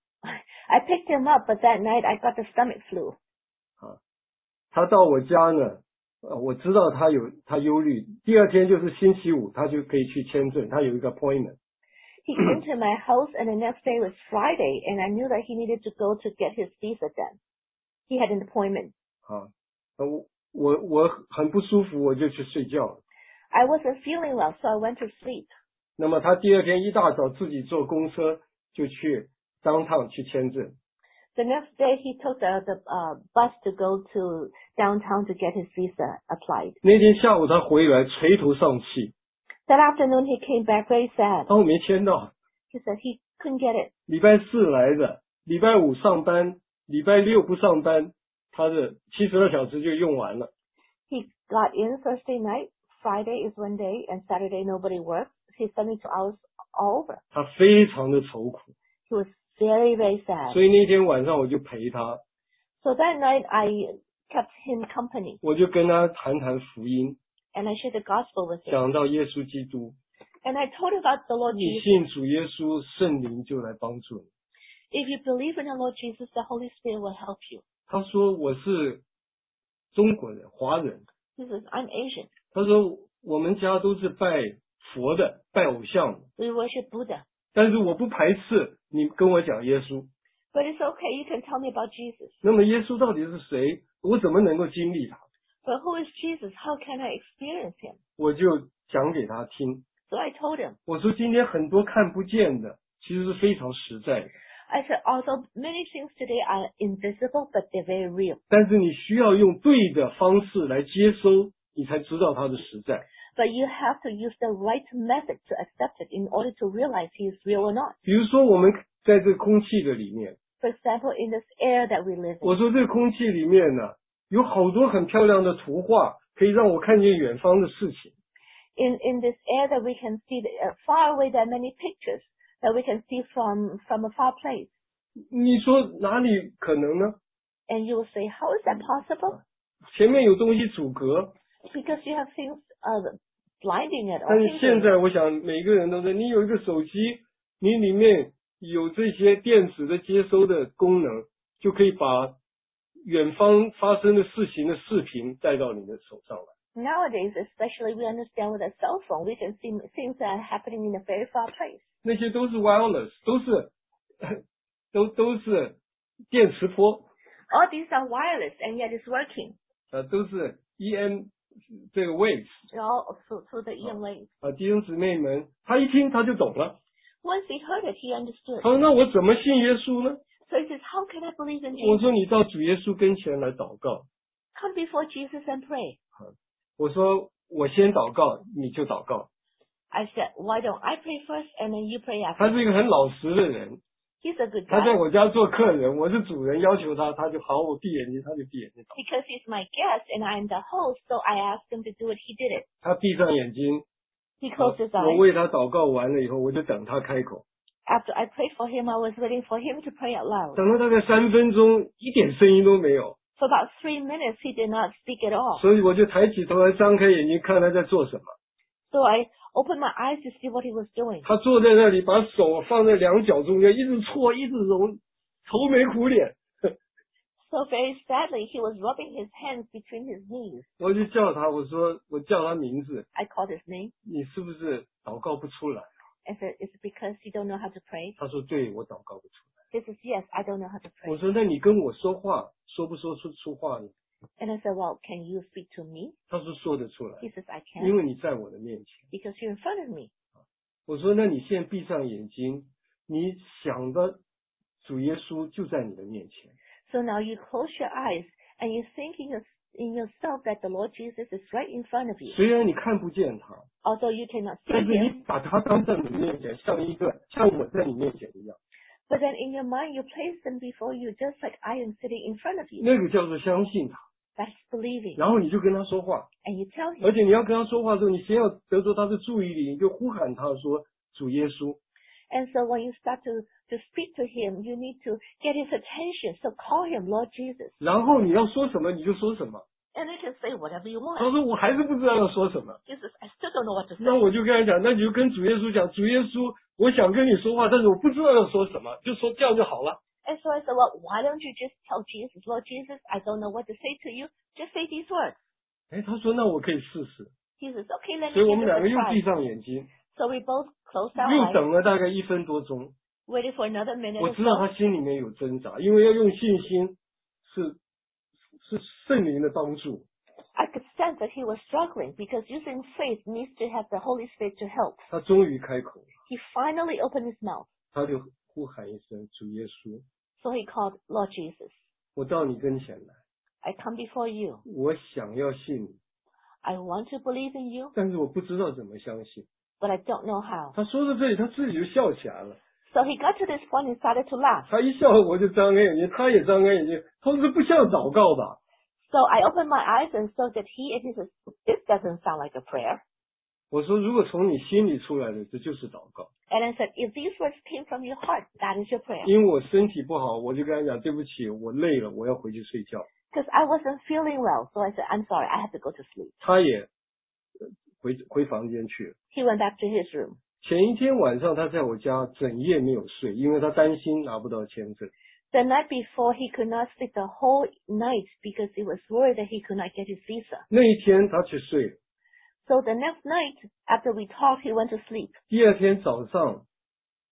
I picked him up, but that night I got the stomach flu. 他到我家呢，呃，我知道他有他忧虑。第二天就是星期五，他就可以去签证，他有一个 appointment。 He came to my house, and the next day was Friday, and I knew that he needed to go to get his visa done. He had an appointment. 啊，呃我我我很不舒服，我就去睡觉了。 I wasn't feeling well, so I went to sleep. 那么他第二天一大早自己坐公车就去 downtown 去签证。 The next day, he took the, the uh, bus to go to downtown to get his visa applied. 那天下午他回来垂头丧气， That afternoon, he came back very sad. 他说没签到。 He said he couldn't get it. 礼拜四来的，礼拜五上班，礼拜六不上班，他的七十二小时就用完了。 He got in Thursday night. Friday is one day, and Saturday nobody worked. His seventy-two hours all over. 他非常的愁苦， He was very, very sad. 所以那天晚上我就陪他， So that night, I kept him company, 我就跟他谈谈福音， and I shared the gospel with him. 讲到耶稣基督， And I told him about the Lord 你 Jesus. 信主耶稣，圣灵就来帮助你。 If you believe in the Lord Jesus, the Holy Spirit will help you. 他说我是中国人，华人。 He says, I'm Asian. 他说我们家都是拜佛的，拜偶像的， We worship Buddha. 但是我不排斥你跟我讲耶稣。 But it's okay, you can tell me about Jesus. 那么耶稣到底是谁？我怎么能够经历他？ But who is Jesus? How can I experience him? 我就讲给他听。 So I told him. 我说今天很多看不见的，其实是非常实在的。 I said, although many things today are invisible, but they're very real. 但是你需要用对的方式来接收，你才知道它的实在。 But you have to use the right method to accept it in order to realize he is real or not. 比如说我们在这个空气的里面， For example, in this air that we live in. 我说这个空气里面呢，有好多很漂亮的图画，可以让我看见远方的事情。 In in this air that we can see, the, uh, far away, there are many pictures that we can see from from a far place. 你说哪里可能呢？ And you will say, how is that possible? 前面有东西阻隔， Because you have things uh, blinding it. 但 Or 是现 hindering 在 it. 我想每个人都在，你有一个手机，你里面有这些电子的接收的功能，就可以把远方发生的事情的视频带到你的手上来。 Nowadays, especially we understand with a cell phone, we can see things that are happening in a very far place. 那些都是 wireless， 都是都都是电磁波， All these are wireless, and yet it's working. 呃，都是 E M 这个 waves You know, through, through the E M waves. 啊，弟兄姊妹们，他一听他就懂了。 Once he heard it, he understood. 他说：“那我怎么信耶稣呢 So he says, how can I believe in？” 我 Jesus? 说：“你到主耶稣跟前来祷告。” Come before Jesus and pray. 我说：“我先祷告，你就祷告。” I said, why don't I pray first and then you pray 他 after? 是一个很老实的人， He's a good 他在 guy. 我家做客人，我是主人，要求他，他就好，我闭眼睛，他就闭眼睛祷。 Because he's my guest and I'm the host, so I asked him to do it. He did it. 他闭上眼睛， He closed his 我 eyes. 为他祷告完了以后，我就等他开口。 After I prayed for him, I was waiting for him to pray out loud. 等了大概三分钟，一点声音都没有， For about three minutes, he did not speak at all. 所以我就抬起头来，张开眼睛看他在做什么。 So I opened my eyes to see what he was doing. 他坐在那里，把手放在两脚中间，一直搓，一直揉，愁眉苦脸。 So very sadly, he was rubbing his hands between his knees. 我就叫他，我说我叫他名字， I called his name. 你是不是祷告不出来？ I said, is it because you don't know how to pray? 他说对，我祷告不出来。 He says, yes, I don't know how to 我 pray. 说那你跟我说话，说不说出出话呢？ And I said, well, can you speak to me? 他说说得出来， He says, I 因 can 为你在我的面前。 because you're in front of me. 我说那你现在闭上眼睛，你想的主耶稣就在你的面前。 So now you close your eyes and you think in, your, in yourself that the Lord Jesus is right in front of you. 虽然你看不见他， Although you cannot see 但是 him, 你把他当在你面前，像一个像我在你面前一样， but then in your mind you place them before you just like I am sitting in front of you. 那个叫做相信他。 That's believing. 然后你就跟他说话， And you tell him. 而且你要跟他说话的时候，你先要得着他的注意力，你就呼喊他说主耶稣。 And so when you start to, to speak to him, you need to get his attention. So call him Lord Jesus. 然后你要说什么你就说什么。 And you can say whatever you 他 want. 说我还是不知道要说什么。 He says, I still don't know what to say. 那我就跟他讲，那你就跟主耶稣讲，主耶稣，我想跟你说话，但是我不知道要说什么，就说这样就好了。 And so I said, well, why don't you just tell Jesus, Lord Jesus, I don't know what to say to you. Just say these words. 哎，他说那我可以试试， He says, okay, let 所以 me 我 give 们 it 两个 a 又闭 try. 上眼睛， So we both closed our 又 eyes, 等了大概一分多钟。 waited for another minute 我 or 知道 so. 他心里面有挣扎，因为要用信心是是圣灵的帮助。 I could sense that he was struggling because using faith needs to have the Holy Spirit to help. 他终于开口了， He finally opened his mouth. 他就呼喊一声主耶稣， So he called Lord Jesus. 我到你跟前来， I come before you. 我想要信你， I want to believe in you, 但是我不知道怎么相信。 but I don't know how. 他说到这里，他自己就笑起来了。 So he got to this point and started to laugh. 他一笑，我就张开眼睛，他也张开眼睛。他说这不像祷告吧？ So I opened my eyes and saw that he and he says, this doesn't sound like a prayer. 我说如果从你心里出来的，这就是祷告。 And I said, if these words came from your heart, that is your prayer. 因为我身体不好，我就跟他讲对不起，我累了，我要回去睡觉。 Because I wasn't feeling well. So I said, I'm sorry, I have to go to sleep. 他也呃回回房间去了。 He went back to his room. 前一天晚上他在我家整夜没有睡，因为他担心拿不到签证。 The night before, he could not sleep the whole night because he was worried that he could not get his visa. 那一天他去睡了， So the next night, after we talked, he went to sleep. 第二天早上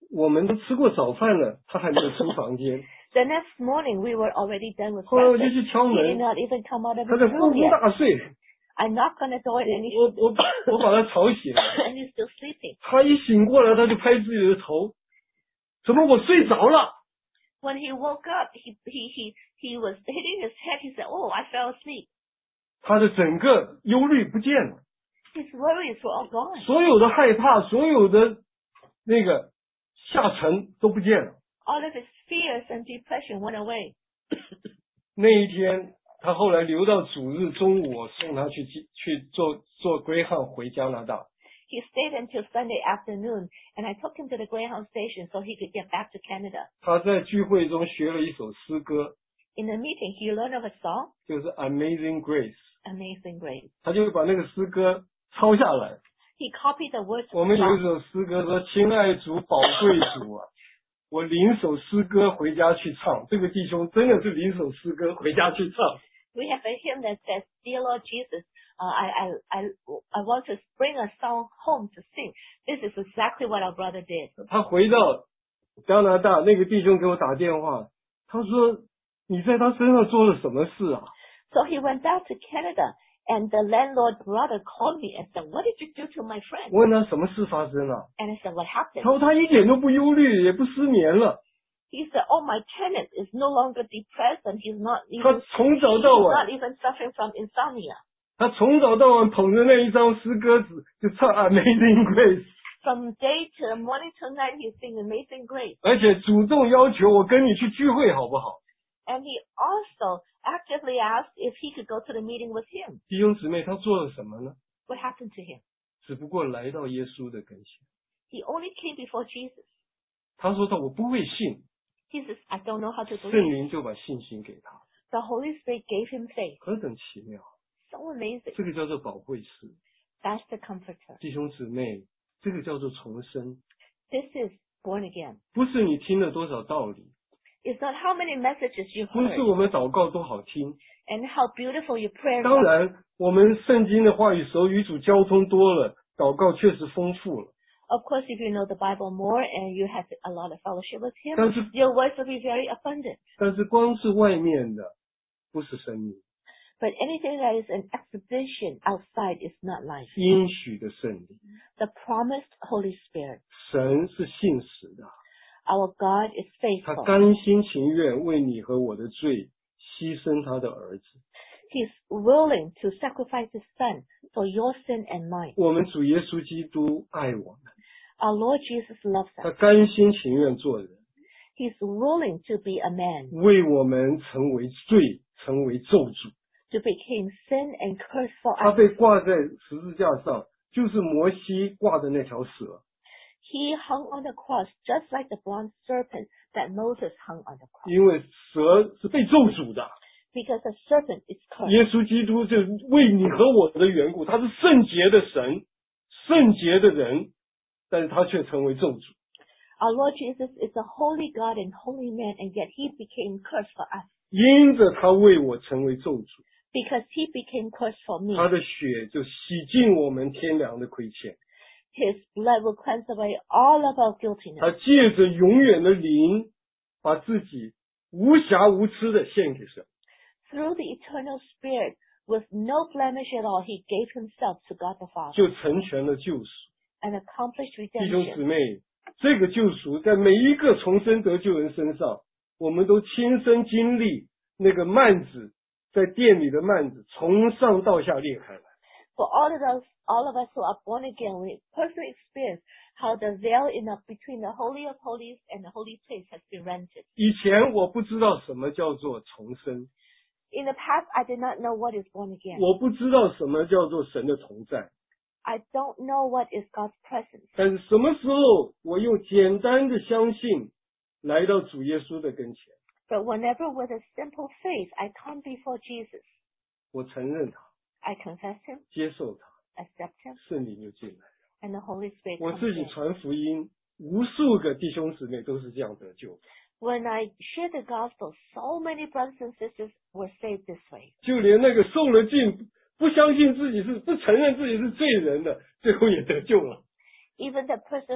我们都吃过早饭了，他还没有出房间。 The next morning, we were already done with 后来我就 breakfast. 去敲 He 门， did not even come out of 他 his 在呼 room 呼 yet. 大睡。 I knocked on the door and he, 我我我把他吵醒了， and he's still sleeping. 他一醒过来，他就拍自己的头，怎么我睡着了？ When he woke up, he, he, he, he was hitting his head. He said, oh, I fell asleep. 他的整个忧虑不见了， His worries were all gone. 所有的害怕，所有的那个下沉都不见了。 All of his fears and depression went away. 那一天，他后来留到主日中午，我送他去去坐坐 Greyhound 回加拿大。 He stayed until Sunday afternoon, and I took him to the Greyhound station so he could get back to Canada. 他在聚会中学了一首诗歌， In the meeting, he learned of a song, 就是 Amazing Grace， Amazing Grace. 他就把那个诗歌抄下来。 He copied the words 我 of 们 the 有一 song. 首诗歌说：“亲爱主，宝贵主啊，我领首诗歌回家去唱。”这个弟兄真的是领首诗歌回家去唱。 We have a hymn that says, Dear Lord Jesus, uh, I, I, I, I want to bring a song home to sing. This is exactly what our brother did. 他回到加拿大，那个弟兄给我打电话，他说：“你在他身上做了什么事啊？” So he went back to Canada, and the landlord brother called me and said, what did you do to my friend? 我问他什么事发生了， And I said, what happened? 他说他一点都不忧虑，也不失眠了。 He said, oh, my tenant is no longer depressed, and he's not 他 even, 从早到 he's 晚， not even suffering from insomnia. 他从早到晚捧着那一张诗歌纸就唱 Amazing Grace， From day to morning to night, he's singing Amazing Grace. 而且主动要求我跟你去聚会好不好？ And he also actively asked if he could go to the meeting with him. 弟兄姊妹，他做了什么呢？ What happened to him? 只不过来到耶稣的跟前。 He only came before Jesus. 他说他我不会信， He says, I don't know how to 圣 believe. 灵就把信心给他， The Holy Spirit gave him faith. 何等奇妙！ So amazing. 这个叫做宝贵师。 That's the comforter. 弟兄姊妹，这个叫做重生， This is born again. 不是你听了多少道理， It's not how many messages you 不是 heard 我们祷告多好听。 and how beautiful your prayer 当 was. 然，我们圣经的话语时候与主交通多了，祷告确实丰富了。 Of course, if you know the Bible more and you have a lot of fellowship with Him, 但是 your words will be very abundant. 但是光是外面的，不是生命， But anything that is an exhibition outside is not life. 应许的圣灵， The promised Holy Spirit. 神是信实的， Our God is 他 faithful. 甘心情愿为你和我的罪牺牲他的儿子。 He's willing to sacrifice His Son for your sin and mine. 我们主耶稣基督爱我们， Our Lord Jesus loves 他 us. 甘心情愿做人， He's willing to be a man, 为我们成为罪，成为咒诅。 to become sin and curse for 他 us. 被挂在十字架上，就是摩西挂的那条蛇。 He hung on the cross just like the bronze serpent that Moses hung on the cross. 因为蛇是被咒诅的， Because the serpent is cursed. 耶稣基督就为你和我的缘故，他是圣洁的神，圣洁的人，但是他却成为咒诅。 Our Lord Jesus is a holy God and holy man, and yet He became cursed for us. 因着他为我成为咒诅， Because He became cursed for me. 他的血就洗净我们天良的亏欠。 His blood will cleanse away all of our 他 guiltiness. 借着永远的灵，把自己无瑕无疵的献给神。 Through the eternal Spirit, with no blemish at all, He gave Himself to God the Father 就成全了救赎。 and accomplished 弟兄姊 redemption. 妹，这个救赎在每一个重生得救人身上，我们都亲身经历那个幔子在店里的幔子从上到下裂开来。 For all of us, all of us who are born again, we personally experience how the veil in the, between the Holy of Holies and the Holy Place has been rented. 以前我不知道什么叫做重生， In the past, I did not know what is born again. 我不知道什么叫做神的同在。 I don't know what is God's presence. 但是什么时候我用简单的相信来到主耶稣的跟前， But whenever with a simple faith I come before Jesus, 我承认他， I confess Him, 接受他， accept Him, 圣灵就进来。 and the Holy Spirit 我 comes 自己 in. 传福音，无数个弟兄姊妹都是这样得救。 When I share the gospel, so many brothers and sisters were saved this way. 就连那个受了浸、不相信自己是、不承认自己是罪人的，最后也得救了。 Even the person who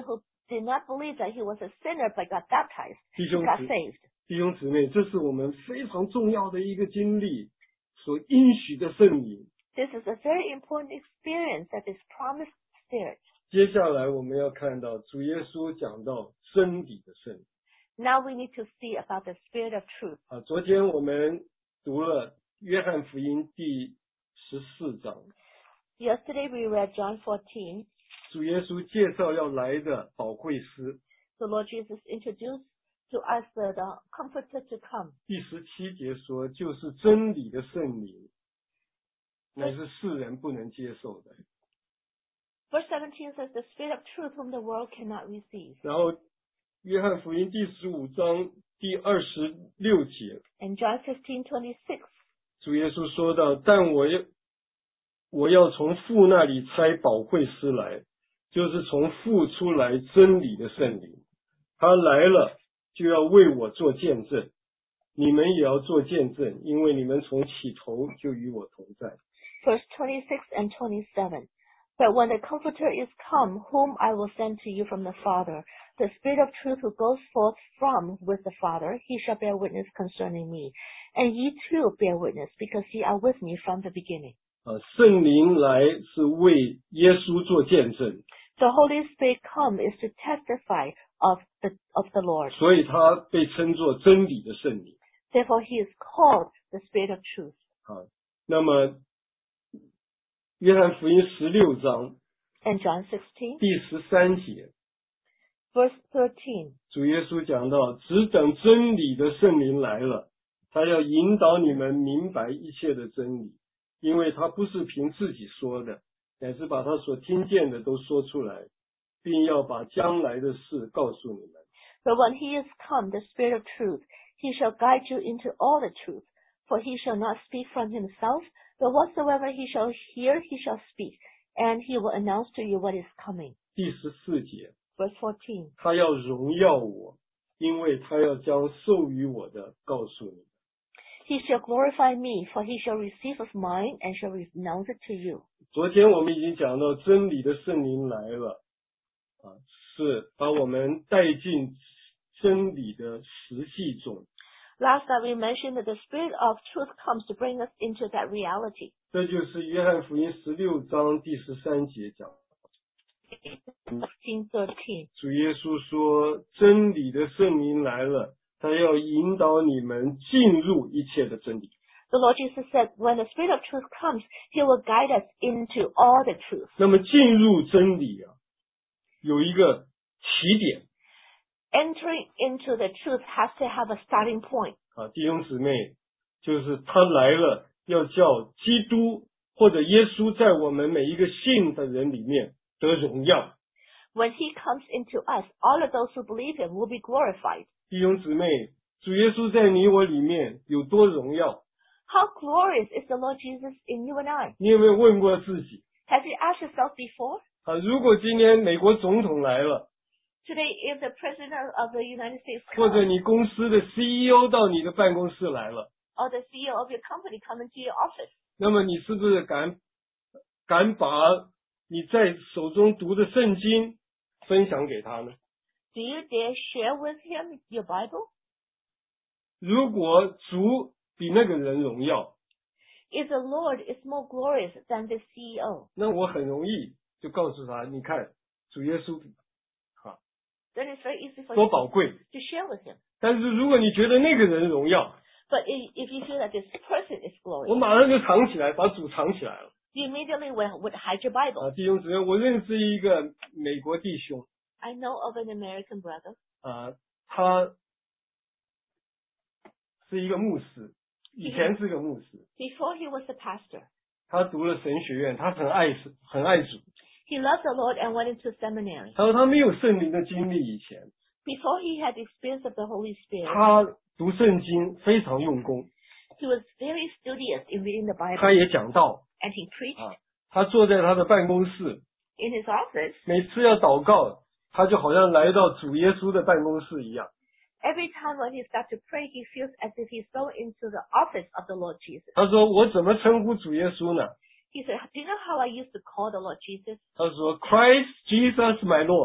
did not believe that he was a sinner but got baptized. 弟 He 兄 got 姊 saved. 弟兄姊妹，这是我们非常重要的一个经历，所应许的圣灵。 This is a very important experience that is promised Spirit. 接下来我们要看到主耶稣讲到真理的圣灵。 Now we need to see about the Spirit of truth. 啊，昨天我们读了约翰福音第十四章， Yesterday we read John fourteen. 主耶稣介绍要来的保惠师。 The Lord Jesus introduced to us the, the Comforter to come. 第十七节说，就是真理的圣灵，乃是世人不能接受的。 Verse seventeen says, the Spirit of truth whom the world cannot receive. 然后约翰福音第十五章第二十六节， And John fifteen twenty-six. 主耶稣说到，但我要我要从父那里差保惠师来，就是从父出来真理的圣灵，他来了就要为我做见证，你们也要做见证，因为你们从起头就与我同在。 Verse twenty-six and twenty-seven. But when the Comforter is come, whom I will send to you from the Father, the Spirit of truth who goes forth from with the Father, he shall bear witness concerning me. And ye too bear witness, because ye are with me from the beginning. 啊，圣灵来是为耶稣做见证， The Holy Spirit come is to testify of the, of the Lord. 所以他被称作真理的圣灵。 Therefore he is called the Spirit of truth. 啊，那么约翰福音十六章 And John sixteen, 第十三节， verse thirteen. 主耶稣讲到，只等真理的圣灵来了，他要引导你们明白一切的真理，因为他不是凭自己说的，乃是把他所听见的都说出来，并要把将来的事告诉你们。 But when he is come, the Spirit of truth, he shall guide you into all the truth. For he shall not speak from himself, but whatsoever he shall hear, he shall speak, and he will announce to you what is coming. 第十四节， Verse fourteen. 他要荣耀我，因为他要将授予我的告诉你。 He shall glorify me, for he shall receive of mine, and shall announce it to you. 昨天我们已经讲到真理的圣灵来了，啊，是把我们带进真理的实际中。 Last night we mentioned that the Spirit of truth comes to bring us into that reality. 这就是约翰福音十六章第十三节讲， sixteen thirteen. 主耶稣说，真理的圣灵来了，他要引导你们进入一切的真理。 The Lord Jesus said, when the Spirit of truth comes, he will guide us into all the truth. 那么进入真理啊，有一个起点 Entering into the truth has to have a starting point. 啊，弟兄姊妹，就是他来了，要叫基督或者耶稣在我们每一个信的人里面得荣耀。 When he comes into us, all of those who believe him will be glorified. 弟兄姊妹，主耶稣在你我里面有多荣耀？ How glorious is the Lord Jesus in you and I? 你有没有问过自己 Have you asked yourself before? 啊？如果今天美国总统来了， Today, if the President of the United States 或者 comes, 你公司的 C E O 到你的办公室来了， or the C E O of your company come into your office, 那么你是不是敢敢把你在手中读的圣经分享给他呢？ do you dare share with him your Bible? 如果主比那个人荣耀， If the Lord is more glorious than the C E O, 那我很容易就告诉他，你看主耶稣 then it's very easy for 多 you 宝贵。 to share with him. 但是如果你觉得那个人荣耀， But if, if you feel that this person is 我 glorious, 马上就藏起来，把主藏起来了。 you immediately would, would hide your 啊， Bible. 弟兄姊妹，我认识一个美国弟兄， I know of an American brother. 啊，他是一个牧师，以前是个牧师， Before he was a pastor, 他读了神学院，他很爱很爱主。 he loved the Lord and went into seminary. 他说他没有圣灵的经历以前， Before he had the experience of the Holy Spirit, 他读圣经非常用功， he was very studious in reading the 他 Bible, 也讲道 and he preached 啊。他坐在他的办公室， in his office. 每次要祷告，他就好像来到主耶稣的办公室一样。 Every time when he starts to pray, he feels as if he's going into the office of the Lord Jesus. 他说：“我怎么称呼主耶稣呢 He said, do you know how I used to call the Lord Jesus?？” 他说：“Christ Jesus my Lord。”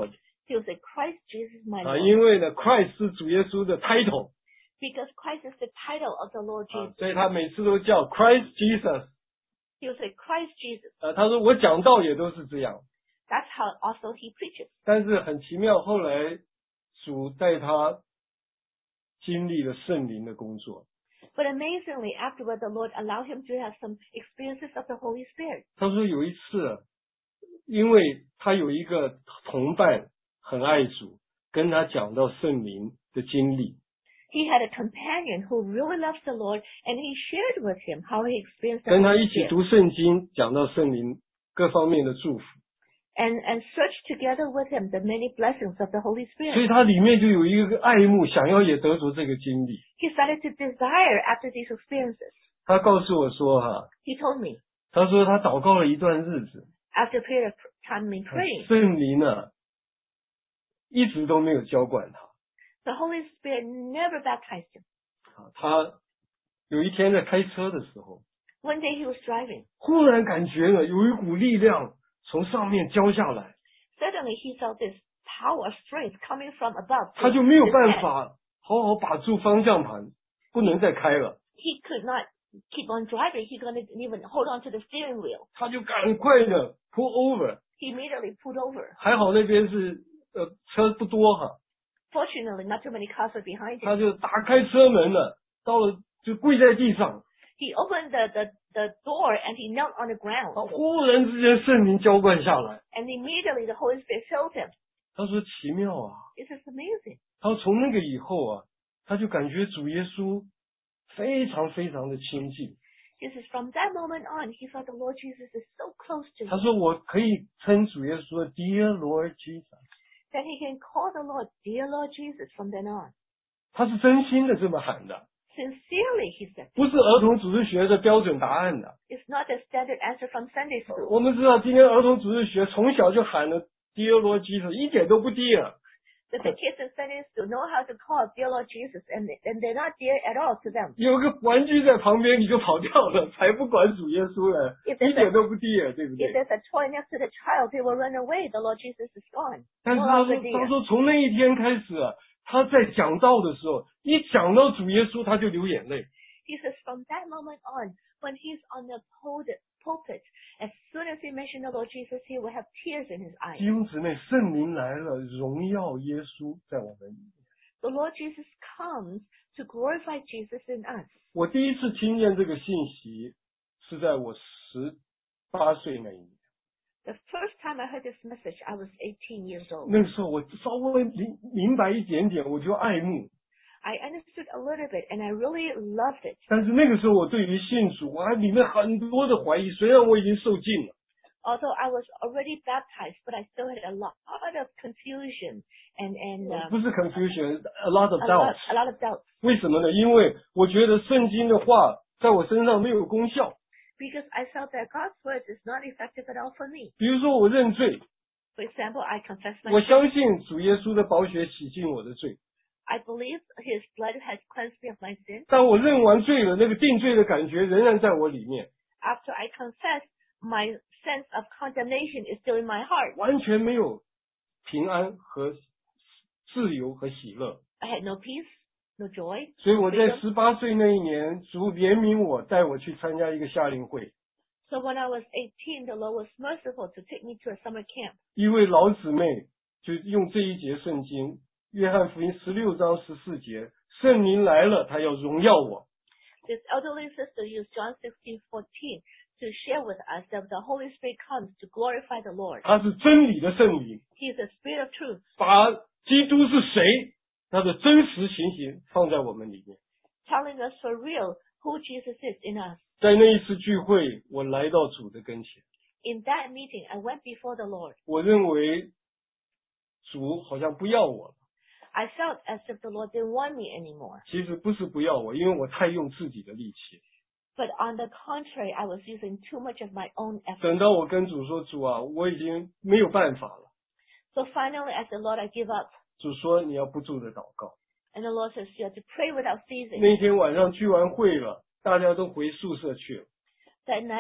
He will say, Christ Jesus my 啊， Lord. 因为呢 ，Christ 是主耶稣的 title， Because Christ is the title of the Lord 啊 Jesus.， 所以他每次都叫 Christ Jesus。 He will say, Christ Jesus. 呃，他说我讲道也都是这样， That's how also he preaches. 但是很奇妙，后来主带他经历了圣灵的工作。 But amazingly, afterward, the Lord allowed him to have some experiences of the Holy Spirit. 他说有一次，因为他有一个同伴很爱主，跟他讲到圣灵的经历， He had a companion who really loves the Lord, and he shared with him how he experienced the 跟他 Holy 一起 Spirit. 读圣经，讲到圣灵各方面的祝福， And, and searched together with him the many blessings of the Holy 所以 Spirit. 他里面就有一个爱慕，想要也得着这个经历。 He started to desire after these experiences. 他告诉我说哈， He told me, 他说他祷告了一段日子， after a period of time in praying, 圣灵呢一直都没有浇灌他。 the Holy Spirit never baptized him. 啊，他有一天在开车的时候， One day he was driving. 忽然感觉呢有一股力量从上面浇下来， Suddenly he felt this power of strength coming from above. 他就没有办法好好把住方向盘，不能再开了， He could not keep on driving. He couldn't even hold on to the steering wheel. 他就赶快的 pull over， He immediately pulled over. 还好那边是呃车不多哈， Fortunately, not too many cars were behind 他 him. 就打开车门了，到了就跪在地上， He opened the, the, the door and he knelt on the ground. 啊，忽然之间圣灵浇灌下来， And immediately the Holy Spirit filled him. 他说奇妙啊， This is amazing. 他说从那个以后啊，他就感觉主耶稣非常非常的亲近。 This is from that moment on, he felt the Lord Jesus is so close to 他 him 说我可以称主耶稣的 Dear Lord Jesus， that he can call the Lord, Dear Lord Jesus, from then on. 他是真心的这么喊的， Sincerely, he said. 不是儿童主日学的标准答案的。 It's not a standard answer from Sunday school. 我们知道今天儿童主日学从小就喊了 Dear Lord Jesus， 一点都不低啊。 That the kids in Sunday school know how to call Dear Lord Jesus, and, and they're not dear at all to them. 有个玩具在旁边你就跑掉了，才不管主耶稣了， If there's 一点都不低啊，对不 If 对？ there's a toy next to the child, they will run away. The Lord Jesus is gone. 但是 No 他 longer 说， dear. 他说从那一天开始啊，他在讲道的时候，一讲到主耶稣，他就流眼泪。 He says from that moment on, when he's on the pulpit, pulpit, as soon as he mentioned the Lord Jesus, he will have tears in his eyes. 弟兄姊妹，圣灵来了，荣耀耶稣在我们里面。 The Lord Jesus comes to glorify Jesus in us. 我第一次听见这个信息，是在我十八岁那一年。 The first time I heard this message, I was eighteen years old. 那个时候我稍微明明白一点点，我就爱慕。 I understood a little bit, and I really loved it. 但是那个时候我对于信主，我还里面很多的怀疑，虽然我已经受尽了。 Although I was already baptized, but I still had a lot of confusion and and uh, 不是 confusion，a lot of a lot doubts。 a lot of doubts. 为什么呢？因为我觉得圣经的话在我身上没有功效。 Because I felt that God's word is not effective at all for me. 比如说我认罪， For example, I confess my 我 sin. 相信主耶稣的宝血洗净我的罪。 I believe His blood has cleansed me of my sin. 当我认完罪了，那个定罪的感觉仍然在我里面， After I confess, my sense of condemnation is still in my heart. 完全没有平安和自由和喜乐。 I had no peace, no joy. 所以我在 freedom. 十八岁那一年，主怜悯我，带我去参加一个夏令会。 So when I was eighteen, the Lord was merciful to take me to a summer camp. 一位老姊妹就用这一节圣经，约翰福音十六章十四节，圣灵来了，他要荣耀我。 This elderly sister used John sixteen fourteen to share with us that the Holy Spirit comes to glorify the Lord. 他是真理的圣灵， He is the Spirit of truth, 把基督是谁，他的真实情形放在我们里面。 telling us for real who Jesus is in us. 在那一次聚会，我来到主的跟前， In that meeting, I went before the Lord. 我认为主好像不要我了。 I felt as if the Lord didn't want me anymore. 其实不是不要我，因为我太用自己的力气。 But on the contrary, I was using too much of my own effort. 等到我跟主说：“主啊，我已经没有办法了。 So finally, I said, Lord, I give up. ” 主说：“你要不住的祷告。 And the Lord says, you have to pray without ”ceasing. 那天晚上聚完会了，大家都回宿舍去了。 That night,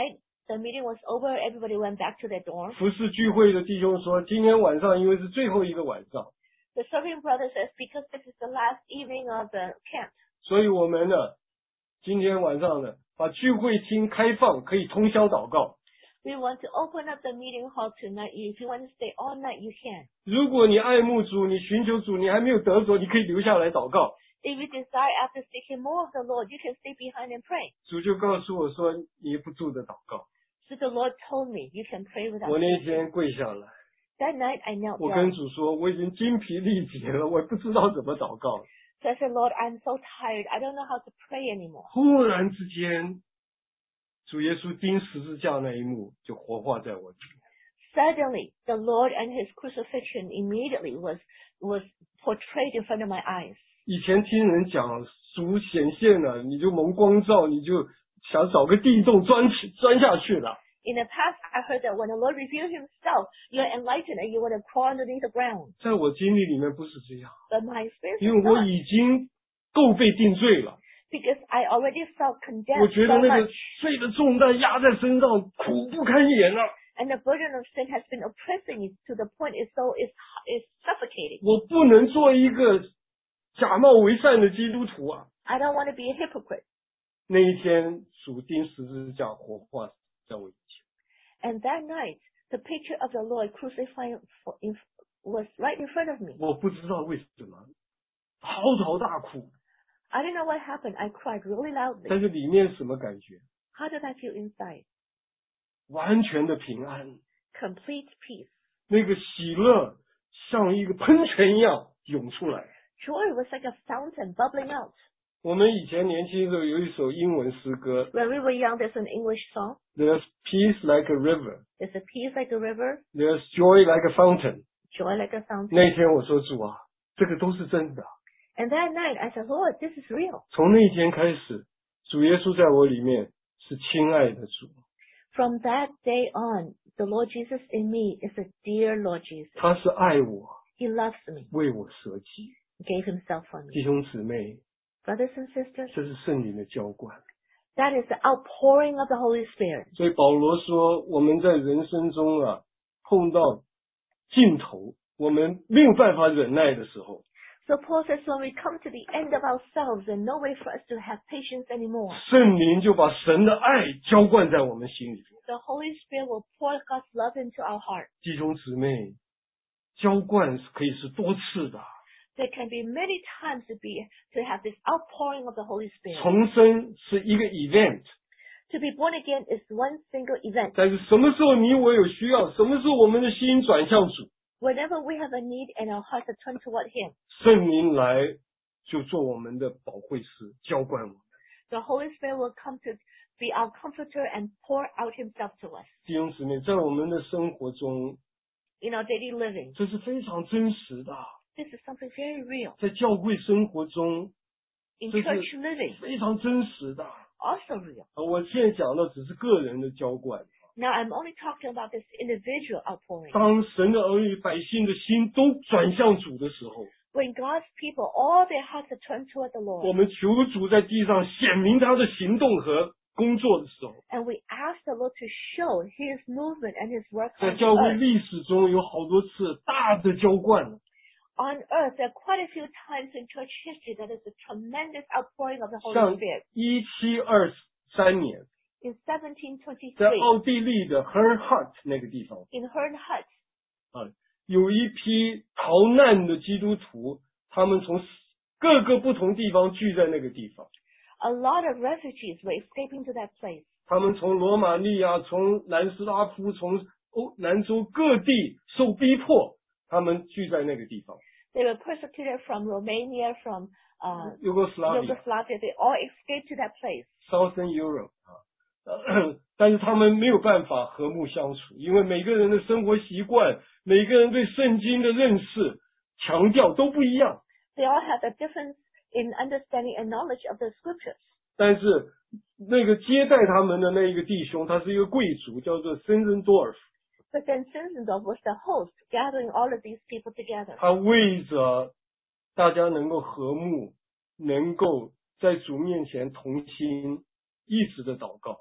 the meeting was over, everybody went back to their dorm. 服侍聚会的弟兄说，今天晚上因为是最后一个晚上， The serving brother says, because this is the last evening of the camp, 所以我们呢，今天晚上呢，把聚会厅开放，可以通宵祷告。 we want to open up the meeting hall tonight. If you want to stay all night, you can. 如果你爱慕主，你寻求主，你还没有得着，你可以留下来祷告。 If you desire after seeking more of the Lord, you can stay behind and pray. 主就告诉我说，你不住的祷告。 So the Lord told me, you can pray without 我那 ceasing. 天跪下来， That night I knelt 我跟 down. 主说，我已经精疲力竭了，我不知道怎么祷告。 So I said, Lord, I'm so tired. I don't know how to pray anymore. 忽然之间，主耶稣钉十字架那一幕就活化在我里面。 Suddenly, the Lord and his crucifixion immediately was, was portrayed in front of my eyes. 以前听人讲主显现了，你就蒙光照，你就想找个地洞钻去钻下去了。 In the past, I heard that when the Lord revealed himself, you're enlightened and you want to crawl underneath the ground. 在我经历里面不是这样， But my experience 因 is 为我 not, 已经够被定罪了。 because I already felt 我 condemned 觉得 so 那个 much, 罪的重担压在身上，苦不堪言啊！ and the burden of sin has been oppressing me to the point it's so it's, it's suffocating. 我不能做一个假冒为善的基督徒啊！ I don't want to be a hypocrite. 那一天，主钉十字架活化在我眼前， And that night, the picture of the Lord crucified for, in, was right in front of me. 我不知道为什么，嚎啕大哭， I don't know what happened. I cried really loudly. 但是里面什么感觉？ How did I feel inside? 完全的平安， Complete peace. 那个喜乐像一个喷泉一样涌出来。 Joy was like a fountain bubbling out. 我们以前年轻的时候有一首英文诗歌 When we were young, there's an English song. ，There's peace like a river, There's a peace like a river, there's joy like a fountain。 joy like a fountain. 那一天我说主啊，这个都是真的。 And that night, I said, Lord, this is real. 从那一天开始，主耶稣在我里面是亲爱的主， From that day on, the Lord Jesus in me is a dear Lord Jesus. 他是爱我， He loves me, 为我舍己。 gave himself for me. 弟兄姊妹， Brothers and sisters, 这是圣灵的浇灌。 that is the outpouring of the Holy Spirit. 所以保罗说，我们在人生中啊，碰到尽头，我们没有办法忍耐的时候， So Paul says when we come to the end of ourselves and no way for us to have patience anymore, 圣灵就把神的爱浇灌在我们心里。 the Holy Spirit will pour God's love into our heart. 弟兄姊妹，浇灌是可以是多次的， There can be many times to be to have this outpouring of the Holy Spirit. 重生是一个 event， To be born again is one single event. 但是什么时候你我有需要，什么时候我们的心转向主， Whenever we have a need and our hearts are turned toward Him, 圣灵来就做我们的保惠师，浇灌我们。 the Holy Spirit will come to be our comforter and pour out Himself to us 弟兄姊妹，在我们的生活中， in our daily living. 这是非常真实的。 This is something very real. 在教会生活中， In 这是 church living, 非常真实的。 also real. 啊，我现在讲的只是个人的浇灌。 Now I'm only talking about this individual outpouring. 当神的儿女、百姓的心都转向主的时候， When God's people, all their hearts are turned toward the 我 Lord, 们求主在地上显明他的行动和工作的时候， and we ask the Lord to show His movement and His work 在 on 教会 earth. 历史中有好多次大的浇灌。 On earth, there are quite a few times in church history that is a tremendous outpouring of the Holy 像 Spirit. 一七二三年， In seventeen 在 twenty-three, 奥地利的 Herhart 那个地方， in Herne Hut, 啊，有一批逃难的基督徒，他们从各个不同地方聚在那个地方。 a lot of refugees were escaping to that place. 他们从罗马尼亚、从南斯拉夫、从欧南洲各地受逼迫，他们聚在那个地方。 They were persecuted from Romania, from uh, Yugoslavia, Yugoslavia. They all escaped to that place. Southern Europe 啊，呃但是他们没有办法和睦相处，因为每个人的生活习惯、每个人对圣经的认识、强调都不一样。 They all have a difference in understanding and knowledge of the scriptures. 但是那个接待他们的那一个弟兄，他是一个贵族，叫做森森多尔夫。 But then Zinzendorf was the host, gathering all of these people together. 他为着大家能够和睦，能够在主面前同心，一直的祷告。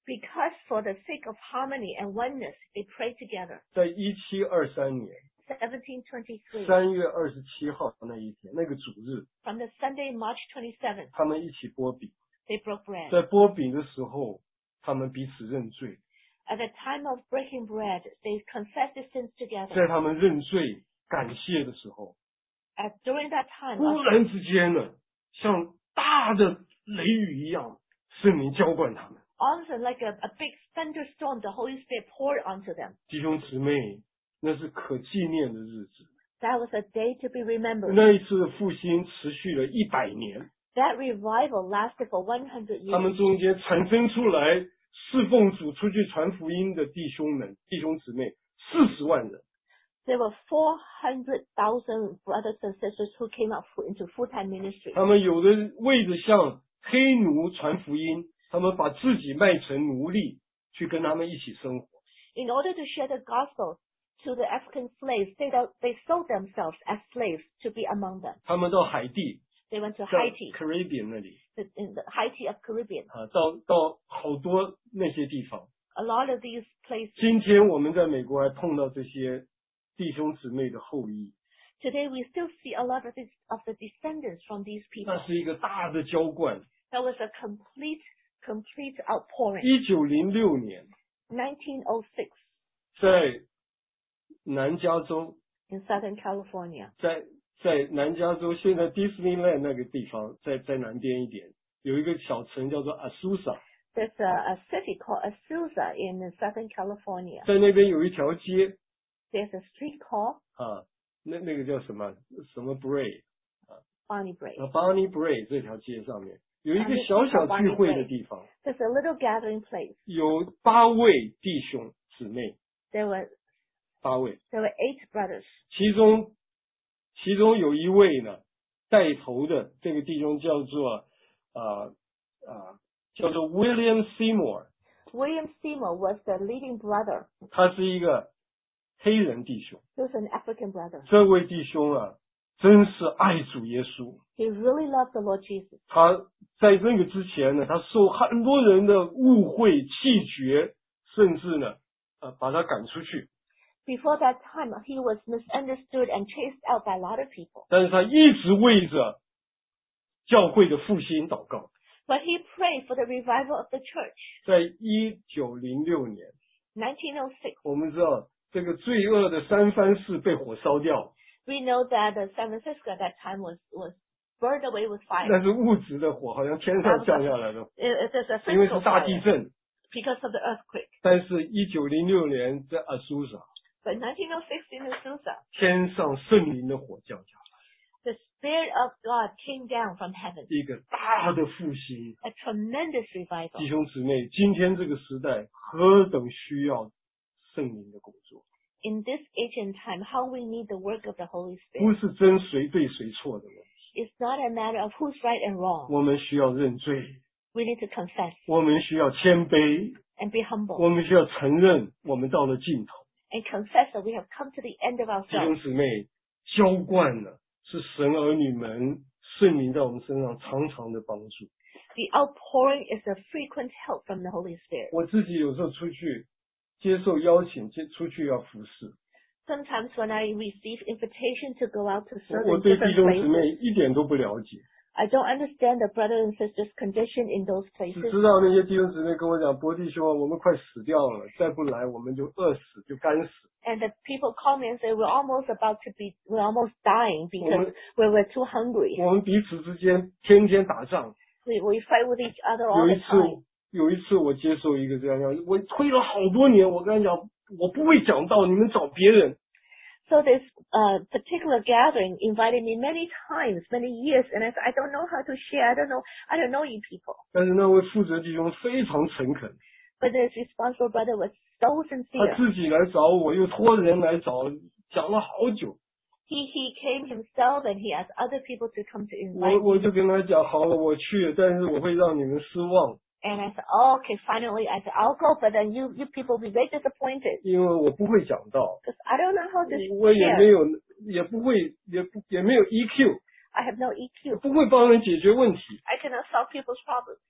Because for the sake of harmony and oneness, they prayed together. 在一七二三年 seventeen twenty-three. 三月二十七号那一天，那个主日， From the Sunday, March twenty-seventh, 他们一起剥饼。 they broke bread. 在剥饼的时候，他们彼此认罪。 At the time of breaking bread, they confessed their sins 在 together. 他们认罪感谢的时候， At during that time, 忽 of, 然之间呢，像大的雷雨一样，圣灵浇灌他们。 also like a, a big thunderstorm, the Holy Spirit poured onto them. 弟兄姊妹，那是可纪念的日子。 That was a day to be remembered. 那一次的复兴持续了一百年， That revival lasted for one hundred 他 years. 们中间产生出来侍奉主出去传福音的弟兄们、弟兄姊妹四十万人。 There were four hundred thousand brothers and sisters who came up into full-time ministry. 他们有的为着向黑奴传福音，他们把自己卖成奴隶，去跟他们一起生活。 In order to share the gospel to the African slaves, they, they sold themselves as slaves to be among them. 他们到海地， They went to 在 Haiti, Caribbean 那里 the- in the Haiti of Caribbean. 啊，到到好多那些地方。 A lot of these places. 今天我们在美国还碰到这些弟兄姊妹的后裔， Today we still see a lot of, this, of the descendants from these people. 那是一个大的浇灌。 That was a complete, complete outpouring. 一九零六年， nineteen oh six 在南加州， in Southern California. 在在南加州，现在 Disneyland 那个地方，在在南边一点，有一个小城叫做 Azusa， There's a, a city called Azusa in Southern California. 在那边有一条街 There's a street called 啊，那那个叫什么什么 Bray， Bonnie Brae. 啊 Bonnie Bray 这条街上面有一个 Bonnie- 小小 Bonnie 聚会的 Bray. 地方， There's a little gathering place. 有八位弟兄姊妹， There were 八位， there were eight brothers. 其中其中有一位呢带头的这个弟兄叫做啊啊叫做 William Seymour， William Seymour was the leading brother. 他是一个黑人弟兄。 He was an African brother. 这位弟兄啊，真是爱主耶稣。 He really loved the Lord Jesus. 他在那个之前呢，他受很多人的误会、弃绝，甚至呢，呃，把他赶出去。 Before that time, he was misunderstood and chased out by a lot of people. 但是他一直为着教会的复兴祷告。 But he prayed for the revival of the church. 在一九零六年， nineteen oh six, 我们知道这个罪恶的三藩市被火烧掉， we know that the San Francisco at that time was, was burned away with fire. 那是物质的火，好像天上降下来的， It, it was a 因为是 physical 大地 fire 震。 because of the earthquake. 但是，一九零六年在阿苏萨， But nineteen oh six in Azusa, 天上圣灵的火降下来， the Spirit of God came down from heaven. 一个大的复兴。 A tremendous revival. 弟兄姊妹，今天这个时代何等需要圣灵的工作， In this age and time, how we need the work of the Holy 不 Spirit. 是争谁对谁错的问题。 It's not a matter of who's right and wrong. 我们需要认罪， We need to confess 我们需要谦卑， and be humble 我们需要承认我们到了尽头。 and confess that we have come to the end of 弟兄 ourselves. 姊妹，浇灌了是神儿女们圣灵在我们身上常常的帮助。 The outpouring is a frequent help from the Holy Spirit. 我自己有时候出去接受邀请，接出去要服侍， Sometimes when I receive invitation to go out to serve 我 in 对弟 different 兄姊 places, 妹一点都不了解， I don't understand the brothers and sisters' condition in those 只 places. 知道那些弟兄姊妹跟我讲，伯弟兄，我们快死掉了，再不来我们就饿死，就干死。 And the people call me and say, we're almost about to be, we're almost dying because Well, we're, we're too hungry. 我们彼此之间天天打仗。 We, we fight with each other all 有 the 一次 time.， 有一次我接受一个这样样，我推了好多年，我跟他讲，我不会讲道，你们找别人。 So this uh, particular gathering invited me many times, many years, and I said, I don't know how to share. I don't know. I don't know you people. 但是那位负责弟兄非常诚恳， But this responsible brother was so 他 sincere. 自己来找我，又托人来找，讲了好久。 He he came himself and he asked other people to come to 我 invite 我 me. 就跟他讲，好了，我去，但是我会让你们失望， And I said, oh, okay, finally, I said, I'll go, but then you you people will be very disappointed 因为我不会讲道， because I don't know how to 我也没 share. 有，也不会，也不也没有 E Q， I have no E Q. 不会帮人解决问题。 I cannot solve people's problems.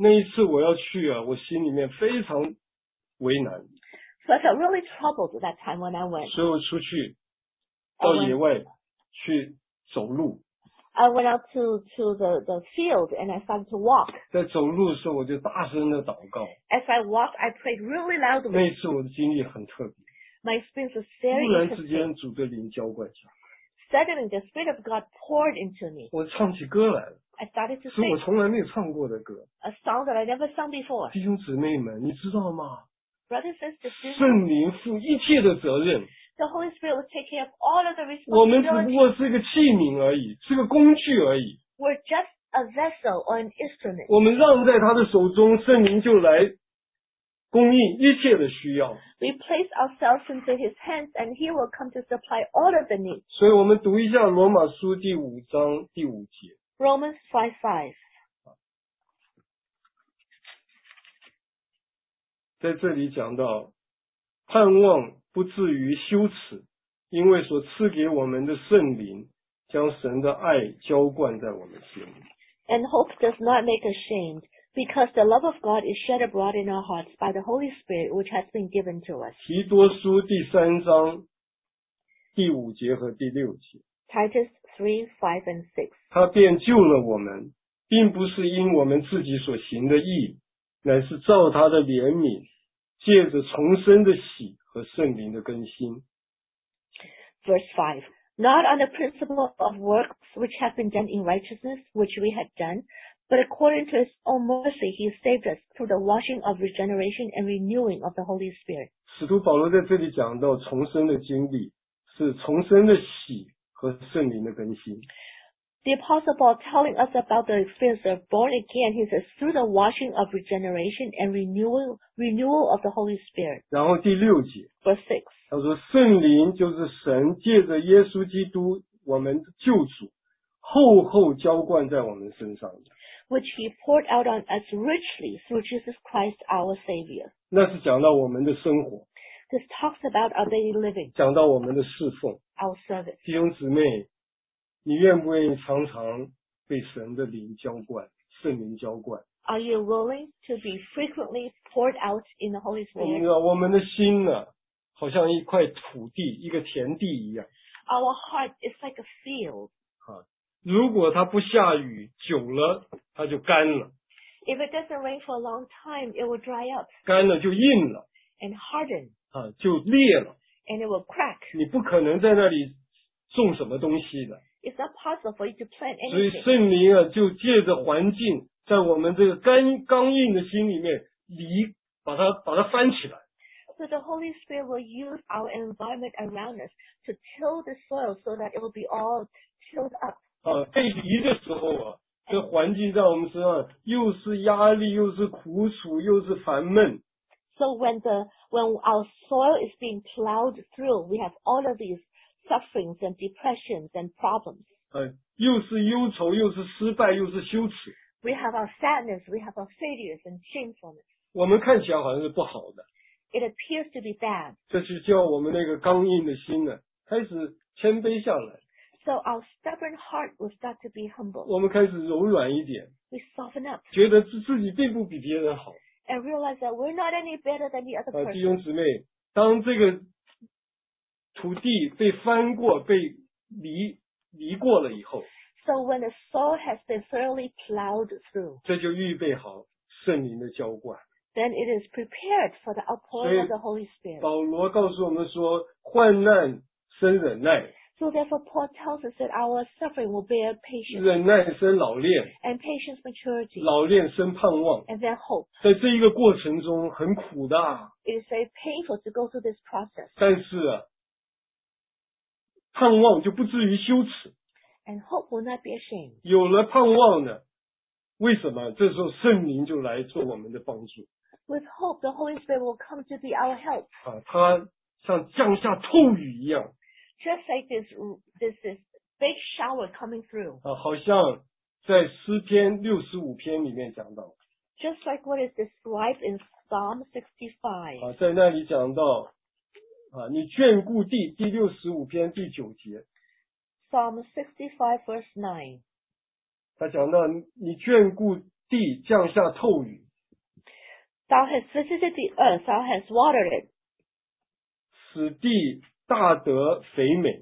那一次我要去啊，我心里面非常为难。 So I felt really troubled at that time when I went. 所以我出去到野外去走路。 I went out to, to the, the field and I started to walk. 在走路的时候，我就大声的祷告。 As I walked, I prayed really loudly. 那一次我的经历很特别。 My experience was 突 very 然之 interesting. 间，主的灵浇灌下。 Suddenly, the Spirit of God poured into me. 我唱起歌来了。 I started to 是我 sing 从来没有唱过的歌。 a song that I never sung before. 弟兄姊妹们，你知道吗？ Brothers and sisters, 圣灵负一切的责任。 the Holy Spirit will take care of all of the 我们只不 responsibilities. 过是个器皿而已，是个工具而已。 We're just a vessel or an instrument. 我们让在他的手中，圣灵就来供应一切的需要。 We place ourselves into His hands and He will come to supply all of the needs. 所以我们读一下罗马书第五章第五节。 Romans five five. 在这里讲到，盼望不至于羞耻，因为所赐给我们的圣灵，将神的爱浇灌在我们心里。 And hope does not make ashamed, because the love of God is shed abroad in our hearts by the Holy Spirit which has been given to us. 提多书第三章第五节和第六节。 Titus three five and six. 他便救了我们，并不是因我们自己所行的义，乃是照他的怜悯，借着重生的喜和圣灵的更新。 Verse five. Not on the principle of works which have been done in righteousness, which we had done, but according to His own mercy He saved us through the washing of regeneration and renewing of the Holy Spirit. 使徒保罗在这里讲到重生的经历，是重生的喜和圣灵的更新。 The Apostle Paul telling us about the experience of born again, he says, through the washing of regeneration and renewal, renewal of the Holy Spirit. 然后第六节， Verse six. 他说圣灵就是神借着耶稣基督我们的救主，厚厚浇灌在我们身上的。 Which He poured out on us richly through Jesus Christ our Savior. 那是讲到我们的生活， This talks about our daily living, 讲到我们的侍奉。 our service. 弟兄姊妹，你愿不愿意常常被神的灵浇灌，圣灵浇灌？ Are you willing to be frequently poured out in the Holy 我们 Spirit? 知道我们的心呢，好像一块土地，一个田地一样。 Our heart is like a field. 啊，如果它不下雨，久了它就干了， If it doesn't rain for a long time, it will dry up 干了就硬了， and harden, 啊，就裂了。 and it will crack. 你不可能在那里种什么东西的。 It's not possible for you to plant 所以 anything. 圣灵啊，就借着环境，在我们这个干刚硬的心里面，犁把它把它翻起来。 So the Holy Spirit will use our environment around us to till the soil so that it will be all tilled up. 啊，被犁的时候啊，这环境在我们身上又是压力，又是苦楚，又是烦闷。 So when the when our soil is being plowed through, we have all of these sufferings and depressions and problems. 呃，又是忧愁，又是失败，又是羞耻。 We have our sadness, we have our failures and shamefulness. 我们看起来好像是不好的， It appears to be bad. 这就叫我们那个刚硬的心呢，开始谦卑下来， So our stubborn heart will start to be humble. 我们开始柔软一点， We soften up 觉得自自己并不比别人好。 and realize that we're not any better than the other 啊，弟 person. 兄姊妹，当这个土地被翻过、被犁犁过了以后， So when the soil has been thoroughly plowed through, 这就预备好圣灵的浇灌。 then it is prepared for the outpouring of the Holy Spirit. 保罗告诉我们说，患难生忍耐， So therefore Paul tells us that our suffering will bear patience, 忍耐生老练， and patience maturity, 老练生盼望。 and then hope. 在这一个过程中很苦的啊， It is very painful to go through this process, 但是啊，盼望就不至于羞耻。 and hope will not be ashamed. 有了盼望呢，为什么？这时候圣灵就来做我们的帮助 With hope, the Holy Spirit will come to be our help. 啊，它像降下透雨一样 Just like this, this, this big shower coming through. 啊，好像在诗篇六十五篇里面讲到 Just like what is described in Psalm sixty-five. 啊，在那里讲到啊，你眷顾地第六十五篇第九节， Psalm sixty-five verse nine. 他讲到你眷顾地降下透雨， Thou hast visited the earth, thou hast watered it, 使地大得肥美。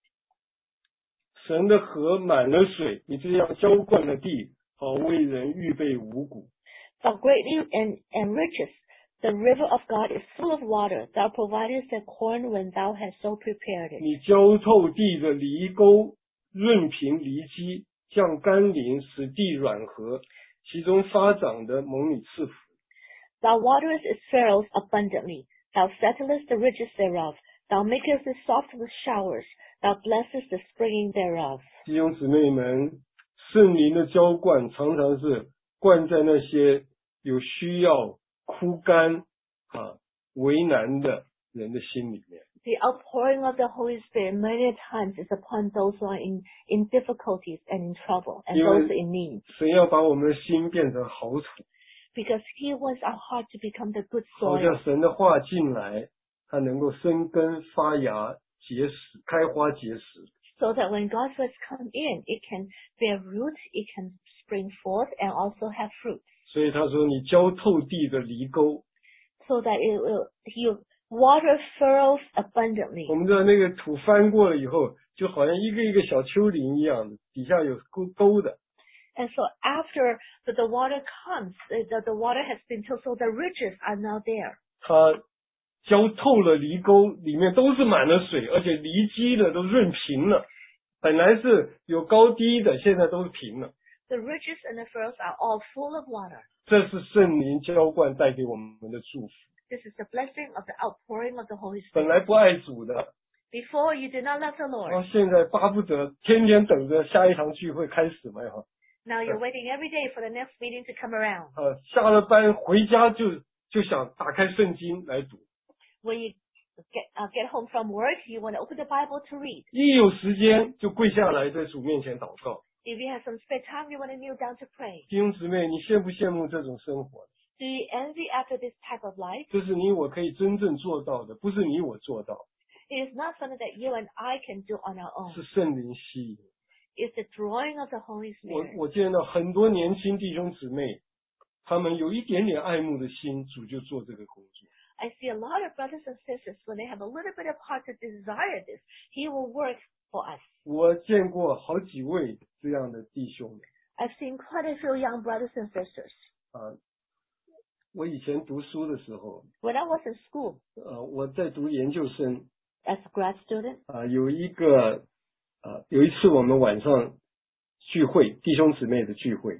神的河满了水，你这样浇灌了地，好为人预备五谷。 thou greatly en- enrichest. The river of God is full of water. Thou providest the corn when thou hast so prepared it. 你浇透地的犁沟，润平犁基，降甘霖，使地软和，其中发长的蒙你赐福。 Thou waterest its furrows abundantly. Thou settlest the ridges thereof. Thou makest it soft with showers. Thou blessest the springing thereof. 弟兄姊妹们，圣灵的浇灌常常是灌在那些有需要、枯干啊、为难的人的心里面。 The outpouring of the Holy Spirit many times is upon those who are in, in difficulties and in trouble and 因为 those in need. 神要把我们的心变成好土， Because He wants our heart to become the good 好 soil. 像神的话进来，它能够生根发芽结实，开花结实。 So that when God's words come in, it can bear root, it can spring forth and also have fruit. 所以他说，你浇透地的犁沟， So that it will, He water furrows abundantly. 我们知道那个土翻过了以后，就好像一个一个小丘陵一样的，底下有沟沟的。 And so after the, the water comes, the, the water has been tilled, so the ridges are now there. 它浇透了犁沟，里面都是满了水，而且犁基的都润平了。本来是有高低的，现在都是平了。 The ridges and the furrows are all full of water. 这是圣灵浇灌带给我们的祝福。 This is the blessing of the outpouring of the Holy 本 Spirit. 来不爱主的， Before you did not love the 然后 Lord. 现在巴不得天天等着下一堂聚会开始嘛，哈。 Now you're waiting every day for the next meeting to come around. 呃，下了班回家就就想打开圣经来读， When you get, uh, get home from work, you want to open the Bible to read. 一有时间就跪下来在主面前祷告。 If you have some spare time, you want to kneel down to pray. 弟兄姊妹，你羡不羡慕这种生活？ Do you envy after this type of life? 这是你我可以真正做到的，不是你我做到， It is not something that you and I can do on our own. 是圣灵吸引。 It's the drawing of the Holy 我 Spirit. 我见到很多年轻弟兄姊妹，他们有一点点爱慕的心，主就做这个工作。 I see a lot of brothers and sisters, when they have a little bit of heart to desire this, He will work for us. 我见过好几位这样的弟兄 I've seen quite a few young brothers and sisters. 啊。我以前读书的时候， When I was in school 呃，我在读研究生 as a grad student, 啊，有一个啊，有一次我们晚上聚会，弟兄姊妹的聚会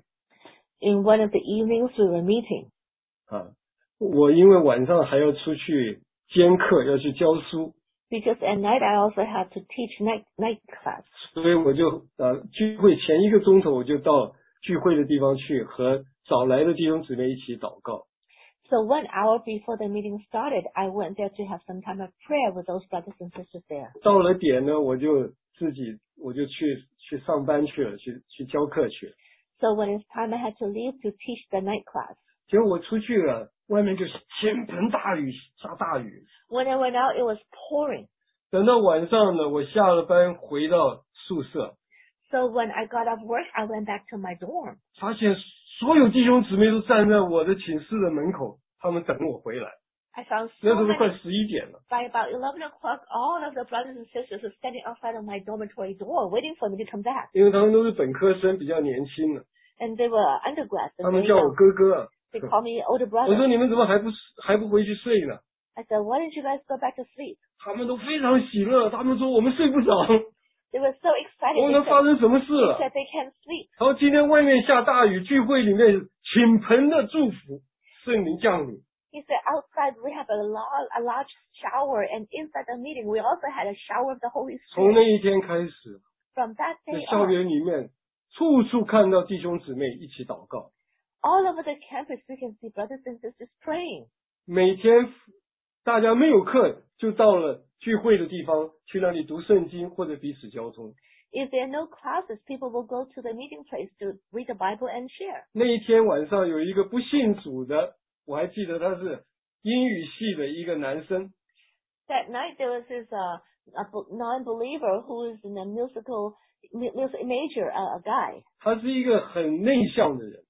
in one of the evenings we were meeting. 啊，我因为晚上还要出去兼课，要去教书， Because at night I also had to teach night night class. 所以我就呃聚会前一个钟头我就到聚会的地方去和找来的弟兄姊妹一起祷告。 So one hour before the meeting started, I went there to have some time of prayer with those brothers and sisters there. 到了点呢，我就自己我就去去上班去了，去去教课去了。 So when it's time, I had to leave to teach the night class. 结果我出去了，外面就倾盆大雨，下大雨。 When I went out, it was pouring. 等到晚上呢，我下了班回到宿舍， So when I got off work, I went back to my dorm. 发现所有弟兄姊妹都站在我的寝室的门口，他们等我回来。 I found 那 so 时候都快 many. 十一点了， By about eleven o'clock, all of the brothers and sisters were standing outside of my dormitory door, waiting for me to come back. 因为他们都是本科生，比较年轻的， And they were undergrads. 他 And 们 they, 叫我 uh, 哥哥啊。 they called me older 我说 brother. 你们怎么还不还不回去睡呢？ I said, why didn't you guys go back to sleep? 他们都非常喜乐，他们说我们睡不着， They were so excited. 我 They 们发 said, 生什么事 they 了？ said they can't sleep. 然后今天外面下大雨，聚会里面倾盆的祝福，圣灵降临。 He said, outside we have a, large, a large shower, and inside the meeting we also had a shower of the Holy 从 Spirit. 那一天开始， From that 在 day 校 on, 园里面，处处看到弟兄姊妹一起祷告。 all over the campus we can see brothers and sisters praying. 每天大家没有课，就到了聚会的地方去那里读圣经或者彼此交通。 If there are no classes, people will go to the meeting place to read the Bible and share. 那一天晚上有一个不信主的，我还记得他是英语系的一个男生， That night there was this uh, a b- non-believer who is in a musical mu- music major, uh, a guy. 他是一个很内向的人，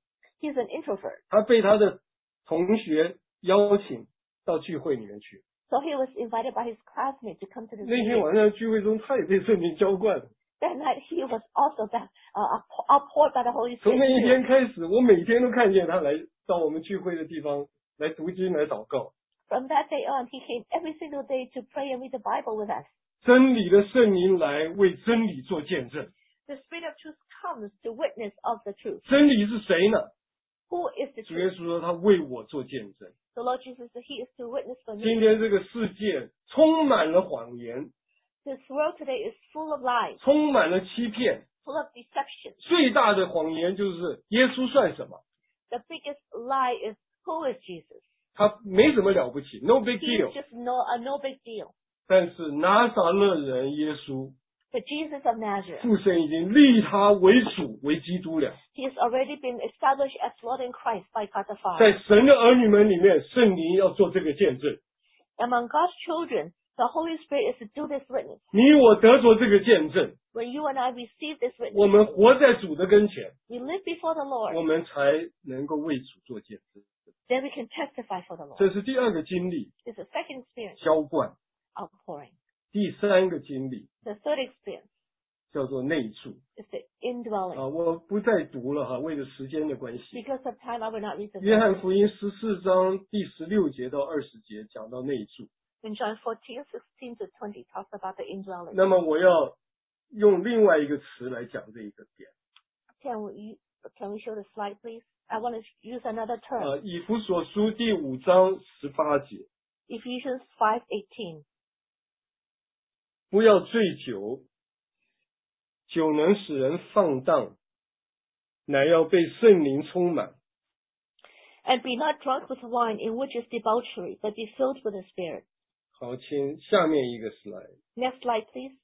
He's an introvert. 他被他的同学邀请到聚会里面去。 So he was invited by his classmates to come to the 那天 meeting. 晚上聚会中，他也被圣灵浇灌了。 That night he was also that, uh, outpoured by the Holy 从那一 Spirit. 天开始，我每天都看见他来到我们聚会的地方来读经来祷告。 From that day on, he came every single day to pray and read the Bible with us. 真理的圣灵来为真理做见证。 The Spirit of truth comes to witness of the truth. 真理是谁呢？ Who is the 主耶 truth? 稣说他为我做见证。 The Lord Jesus said he is to witness for 今 me. 天这个世界充满了谎言， This world today is full of lies, 充满了欺骗。 full of deception. 最大的谎言就是耶稣算什么？ The biggest lie is, who is Jesus? 他没什么了不起 ，no big He deal is。just no, a no big deal. 但是拿撒勒人耶稣， But Jesus of Nazareth, 父神已经立他为主为基督了。 he has already been established as Lord in Christ by God the Father. 在神的儿女们里面，圣灵要做这个见证。 Among God's children, the Holy Spirit is to do this witness. 你我得着这个见证， When you and I receive this 我 witness, 们活在主的跟前， we live before the 我 Lord, 们才能够为主做见证。 then we can testify for the Lord. 这是第二个经历， It's the second experience, 浇灌； outpouring. 第三个经历 The third experience 叫做内住。 is the indwelling. 啊，我不再读了哈，为了时间的关系。 Because of time, I will not read the 约 verse. 翰福音十四章第十六节到二十节讲到内住。 In John fourteen, sixteen to twenty, talks about the indwelling. 那么我要用另外一个词来讲这一个点。 Can we, can we show the slide, please? I want to use another term. 啊，以弗所书第五章十八节， Ephesians five eighteen. 不要醉酒，酒能使人放荡，乃要被圣灵充满。 And be not drunk with wine, in which is debauchery, but be filled with the Spirit. 好，请下面一个 slide。 Next slide, please.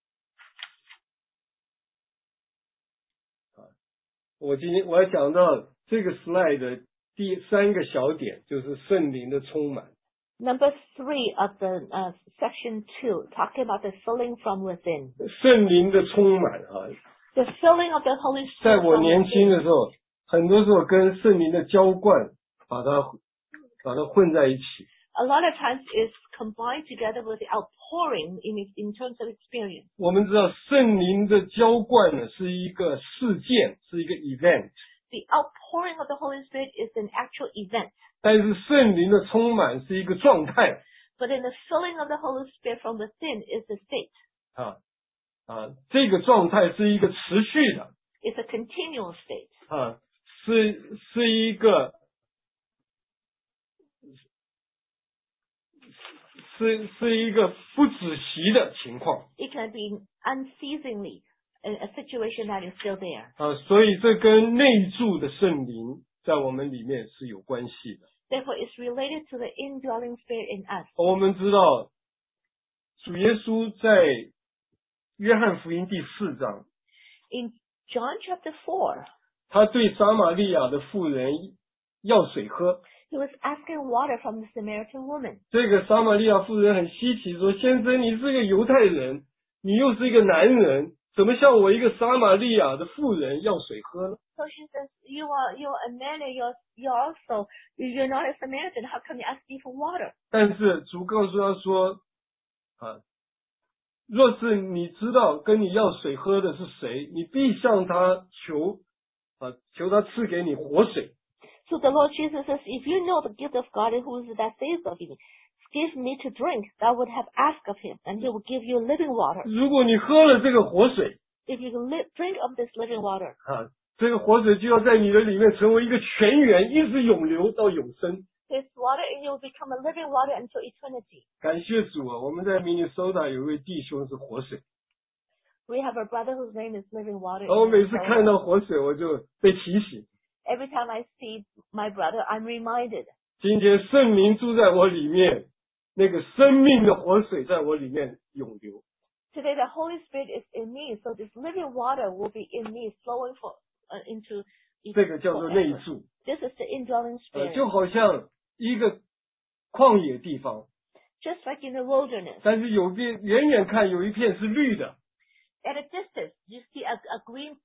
我今天我要讲到这个 slide 的第三个小点，就是圣灵的充满。 Number three of the uh, section two, talking about the filling from within. 圣灵的充满啊， The filling of the Holy 在 Spirit 我 from 年轻 within. 的时候，很多时候跟圣灵的浇灌把它把它混在一起。 A lot of times is combined together with the outpouring in in terms of experience. 我们知道圣灵的浇灌呢是一个事件，是一个 event， The outpouring of the Holy Spirit is an actual event. 但是圣灵的充满是一个状态 But in the filling of the Holy Spirit from within is the state. 啊啊，这个状态是一个持续的 It's a continual state. 啊，是是一个是是一个不止息的情况 It can be unceasingly a, a situation that is still there. 啊，所以这跟内住的圣灵在我们里面是有关系的。 Therefore, it's related to the indwelling spirit in us. 我们知道主耶稣在约翰福音第四章， In John chapter four, 他对撒玛利亚的妇人要水喝。 he was asking water from the Samaritan woman. 这个撒玛利亚妇人很稀奇，说：“先生，你是个犹太人，你又是一个男人，怎么向我一个撒玛利亚的妇人要水喝呢？” So she says, "You are you are a man, and you're you're also you're not a Samaritan. How come you ask me for water?" 但是主告诉他说：“啊，若是你知道跟你要水喝的是谁，你必向他求，啊，求他赐给你活水。 So the Lord Jesus says, "If you know the gift of God and who is it that saves of you, give me to drink. Thou would have asked of him, and he will give you living water. 如果你喝了这个活水， If you li- drink of this living water, 啊，这个活水就要在你的里面成为一个泉源，一直涌流到永生。” this water in you will become a living water until eternity." 感谢主啊！我们在明尼苏达有一位弟兄是活水， We have a brother whose name is Living Water. 然后我 in 每次 Minnesota. 看到活水，我就被提醒。 Every time I see my brother, I'm reminded 今天圣灵住在我里面，那个生命的活水在我里面涌流。 today the Holy Spirit is in me, so this living water will be in me, flowing for uh, into 这个叫做内 forever. 住， This is the indwelling 呃， spirit, 就好像一个旷野地方， just like in the wilderness. 但是有边远远看有一片是绿的， At a distance, you see a, a green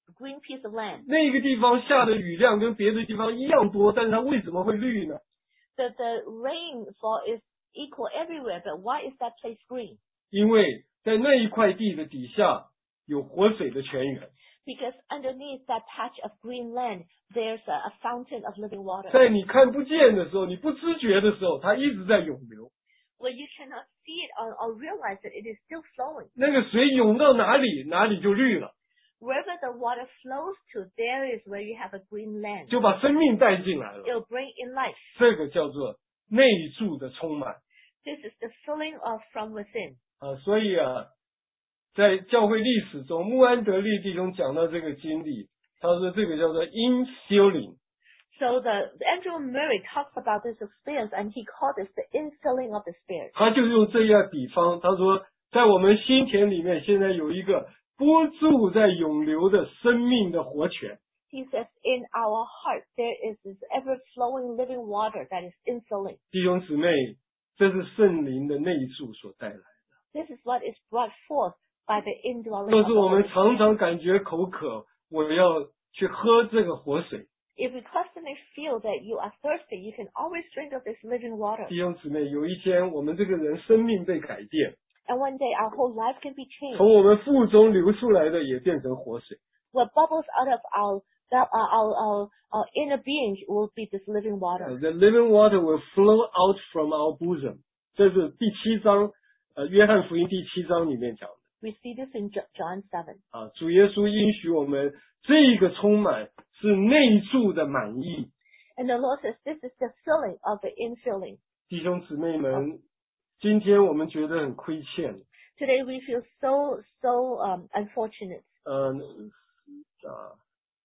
green piece of land. 那个地方下的雨量跟别的地方一样多，但是它为什么会绿呢？ The, the rainfall is equal everywhere, but why is that place green? 因为在那一块地的底下有活水的泉源， Because underneath that patch of green land, there's a, a fountain of living water. 在你看不见的时候，你不知觉的时候，它一直在涌流。 Where you cannot see it or, or realize that it is still flowing. 那个水涌到哪里，哪里就绿了， Wherever the water flows to, there is where you have a green land. 就把生命带进来了。 It will bring in life. 这个叫做内住的充满。 This is the filling of from within. 啊，所以啊，在教会历史中，穆安德利弟兄讲到这个经历，他说这个叫做 infilling。 So the Andrew Murray talks about this experience, and he called this the infilling of the Spirit. 他就用这样比方，他说在我们心田里面，现在有一个不住在涌流的生命的活泉。 He says, in our heart there is this ever-flowing living water that is infilling. 弟兄姊妹，这是圣灵的内住所带来的。 This is what is brought forth by the indwelling 若 of 是 the 我们 Holy 常 Spirit. 常感觉口渴，我要去喝这个活水。 If you constantly feel that you are thirsty, you can always drink of this living water. 弟兄姊妹，有一天我们这个人生命被改变， And one day our whole life can be changed. 从我们腹中流出来的也变成活水。 What bubbles out of our that our, our, our, our inner being will be this living water. The living water will flow out from our bosom。 这是第七章，呃，约翰福音第七章里面讲的。 We see this in John seven. 啊，主耶稣应许我们，这个充满是内住的满意。 And the Lord says this is the filling of the infilling. 弟兄姊妹们，今天我们觉得很亏欠。 Today we feel so, so um, unfortunate. 呃，啊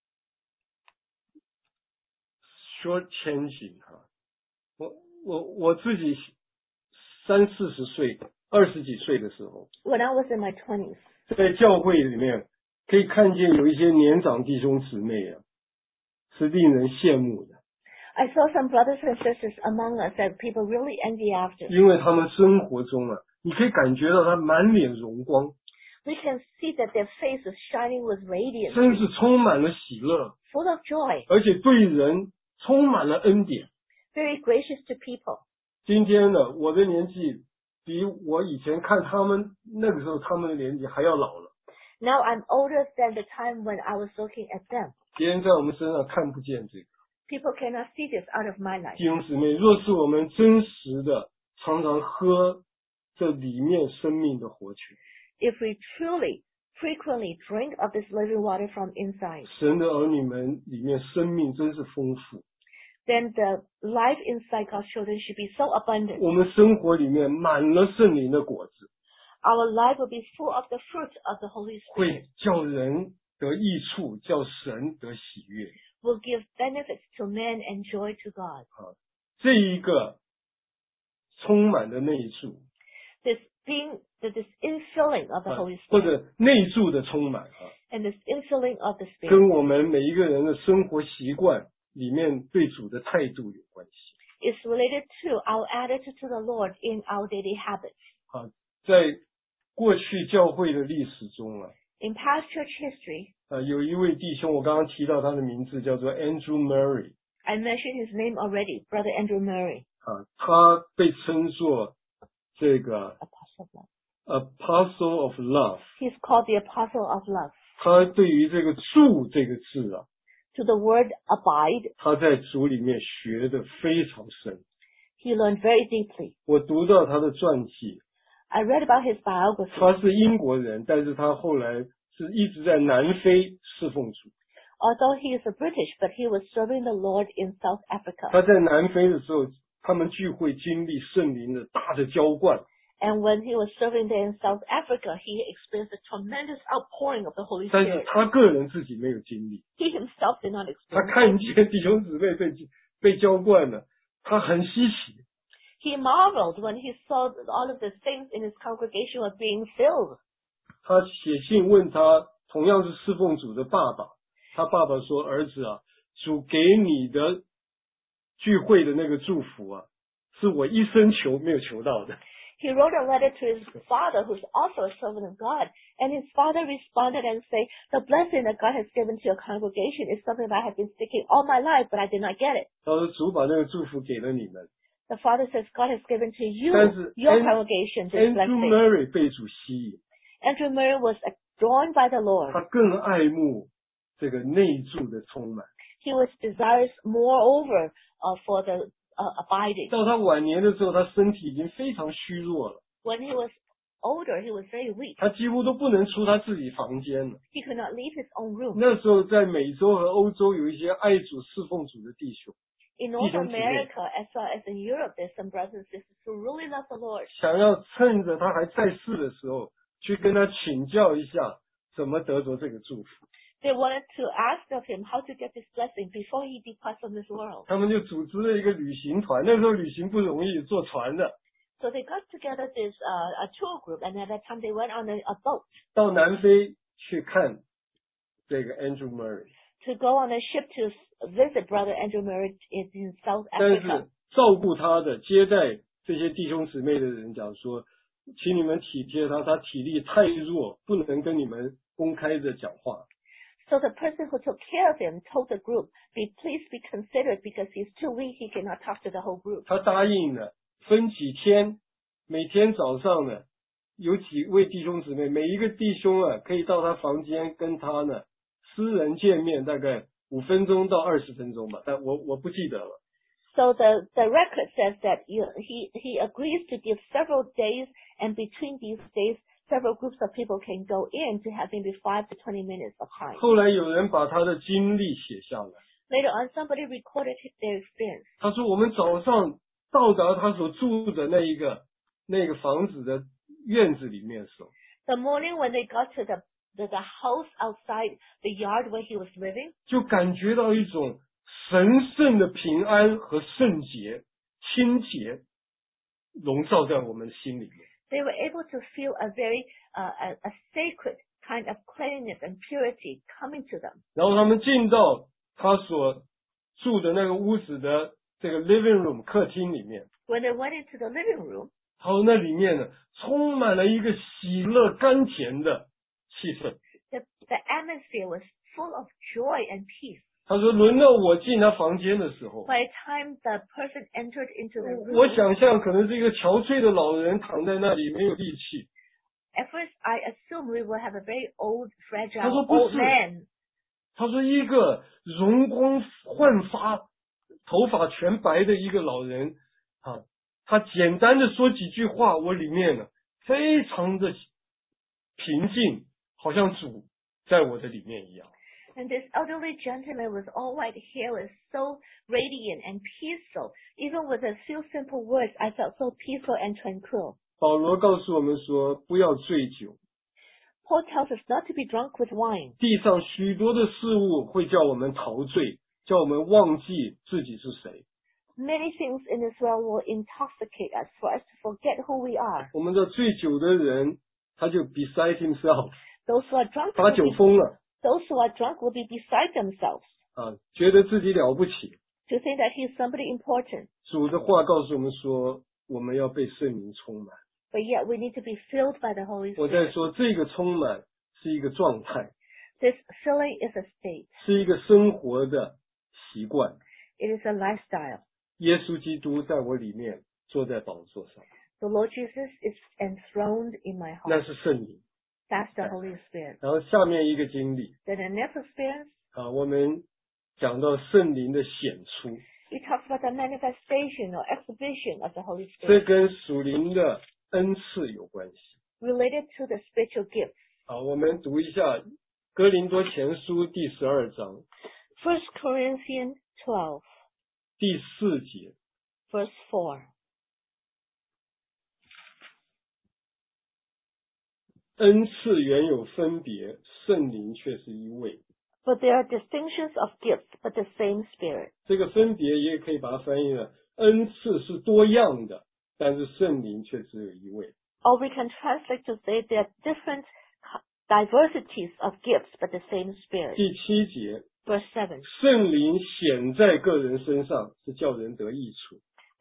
，short changing 哈，我我我自己三四十岁、二十几岁的时候， When I was in my twenties, 在教会里面可以看见有一些年长弟兄姊妹啊，是令人羡慕的， I saw some brothers and sisters among us that people really envy after. 因为他们生活中啊，你可以感觉到他满脸荣光， We can see that their face is shining with radiance, 真是充满了喜乐， full of joy, 而且对人充满了恩典。 very gracious to people. 今天呢，我的年纪比我以前看他们那个时候他们的年纪还要老了。 Now I'm older than the time when I was looking at them. 别人在我们身上看不见这个。 People cannot see this out of my life. 弟兄姊妹，若是我们真实的常常喝这里面生命的活泉， If we truly, frequently drink of this living water from inside, 神的儿女们里面生命真是丰富。 then the life inside God's children should be so abundant. 我们生活里面满了圣灵的果子， Our life will be full of the fruit of the Holy Spirit. 会叫人得益处，叫神得喜悦。 Will give benefits to men and joy to God. 这一个充满的内住， This being, this infilling of the 啊 Holy 或 Spirit 者内住的充满啊， and this infilling of the Spirit 跟我们每一个人的生活习惯里面对主的态度有关系。 is related to our attitude to the Lord in our daily habits. 啊，在过去教会的历史中啊， In past church history, 啊，有一位弟兄，我刚刚提到他的名字叫做 Andrew Murray， I mentioned his name already, Brother Andrew Murray, 啊，他被称作这个 Apostle of Love. Apostle of Love， He's called the Apostle of Love. 他对于这个住这个字啊， To the word abide, 他在主里面学的非常深。 he learned very deeply. 我读到他的传记， I read about his biography. 他是英国人，但是他后来是一直在南非侍奉主。 Although he is a British, but he was serving the Lord in South Africa. 他在南非的时候，他们聚会经历圣灵的大的浇灌， And when he was serving there in South Africa, he experienced a tremendous outpouring of the Holy 但是 Spirit. 他个人自己没有经历。 He himself did not 他 experience it. 看见弟兄姊妹被被浇灌了，他很稀奇。 He marveled when he saw that all of the saints in his congregation were being filled. 他写信问他同样是侍奉主的爸爸，他爸爸说：“儿子啊，主给你的聚会的那个祝福啊，是我一生求没有求到的。” He wrote a letter to his father, who's also a servant of God, and his father responded and said, "The blessing that God has given to your congregation is something that I have been seeking all my life, but I did not get it." 他说主把那个祝福给了你们， The father says, "God has given to you, 但是 your An- congregation, this Andrew blessing." Murray 被主吸引， Andrew Murray was drawn by the Lord. 他更爱慕这个内住的充满。 He was desirous moreover uh, for the uh, abiding. 到他晚年的时候，他身体已经非常虚弱了， When he was older, he was very weak. 他几乎都不能出他自己房间了。 He could not leave his own room. 那时候在美洲和欧洲有一些爱主侍奉主的弟兄， In North 弟兄姊妹 America, as well as in Europe, there's some brothers and sisters who really love the Lord. 想要趁着他还在世的时候，去跟他请教一下怎么得着这个祝福。 They wanted to ask of him how to get this blessing before he departs from this world. 他们就组织了一个旅行团，那时候旅行不容易，坐船的， So they got together this uh, a tour group, and at that time they went on a, a boat 到南非去看这个 Andrew Murray。 to go on a ship to visit Brother Andrew Murray in, in South 但 Africa. 是照顾他的、接待这些弟兄姊妹的人讲说，请你们体贴他，他体力太弱，不能跟你们公开的讲话。 So the person who took care of him told the group, "Be please be considerate because he's too weak, he cannot talk to the whole group." 他答应了，分几天，每天早上呢，有几位弟兄姊妹，每一个弟兄啊，可以到他房间跟他呢私人见面，大概五分钟到二十分钟吧，但我我不记得了。 So the, the record says that you, he, he agrees to give several days, and between these days, several groups of people can go in to have maybe five to twenty minutes of time. 后来有人把他的经历写下来， Later on, somebody recorded their experience. 他说我们早上到达他所住的那一个那个房子的院子里面的时候， The morning when they got to the, the, the house outside the yard where he was living, 就感觉到一种神圣的平安和圣洁、清洁笼罩在我们的心里面。 they were able to feel a very uh, a, a sacred kind of cleanliness and purity coming to them. 然后他们进到他所住的那个屋子的这个 living room 客厅里面， When they went into the living room, 他说那里面呢充满了一个喜乐甘甜的气氛。 the, the atmosphere was full of joy and peace. 他说轮到我进他房间的时候， By the time the person entered into the 我 room, 想象可能是一个憔悴的老人躺在那里没有力气。 at first I assumed we would have a very old, 他 fragile 说不 old 是， man. 他说一个容光焕发、头发全白的一个老人啊，他简单的说几句话，我里面呢非常的平静，好像主在我的里面一样。 And this elderly gentleman with all white hair was so radiant and peaceful. Even with a few simple words, I felt so peaceful and tranquil. 保罗告诉我们说，不要醉酒， Paul tells us not to be drunk with wine. 地上许多的事物会叫我们陶醉，叫我们忘记自己是谁。 Many things in this world will intoxicate us for us to forget who we are. 我们的醉酒的人，他就 beside himself， Those who are drunk 发 will 酒 be, 疯了 those who are drunk will be beside themselves, 啊，觉得自己了不起。 to think that he's somebody important. 主的话告诉我们说，我们要被圣灵充满。 But yet we need to be filled by the Holy 我在 Spirit. 说，这个充满是一个状态， This filling is a state. 是一个生活的习惯。 It is a lifestyle. 耶稣基督在我里面坐在宝座上， The Lord Jesus is enthroned in my 那 heart. 是圣灵。 That's the Holy Spirit. 然后下面一个经历 Then the next experience, 啊，我们讲到圣灵的显出， it talks about the manifestation or exhibition of the Holy 这 Spirit 跟属灵的恩赐有关系。 related to the spiritual gifts. 好，我们读一下哥林多前书第十二章 First Corinthians twelve, 第四节。 verse four. 恩赐原有分别，圣灵却是一位。 But there are distinctions of gifts, but the same Spirit. 这个分别也可以把它翻译了，恩赐是多样的，但是圣灵却只有一位。 Or we can translate to say there are different diversities of gifts, but the same Spirit. 第七节， Verse seven. 圣灵显在个人身上，是叫人得益处。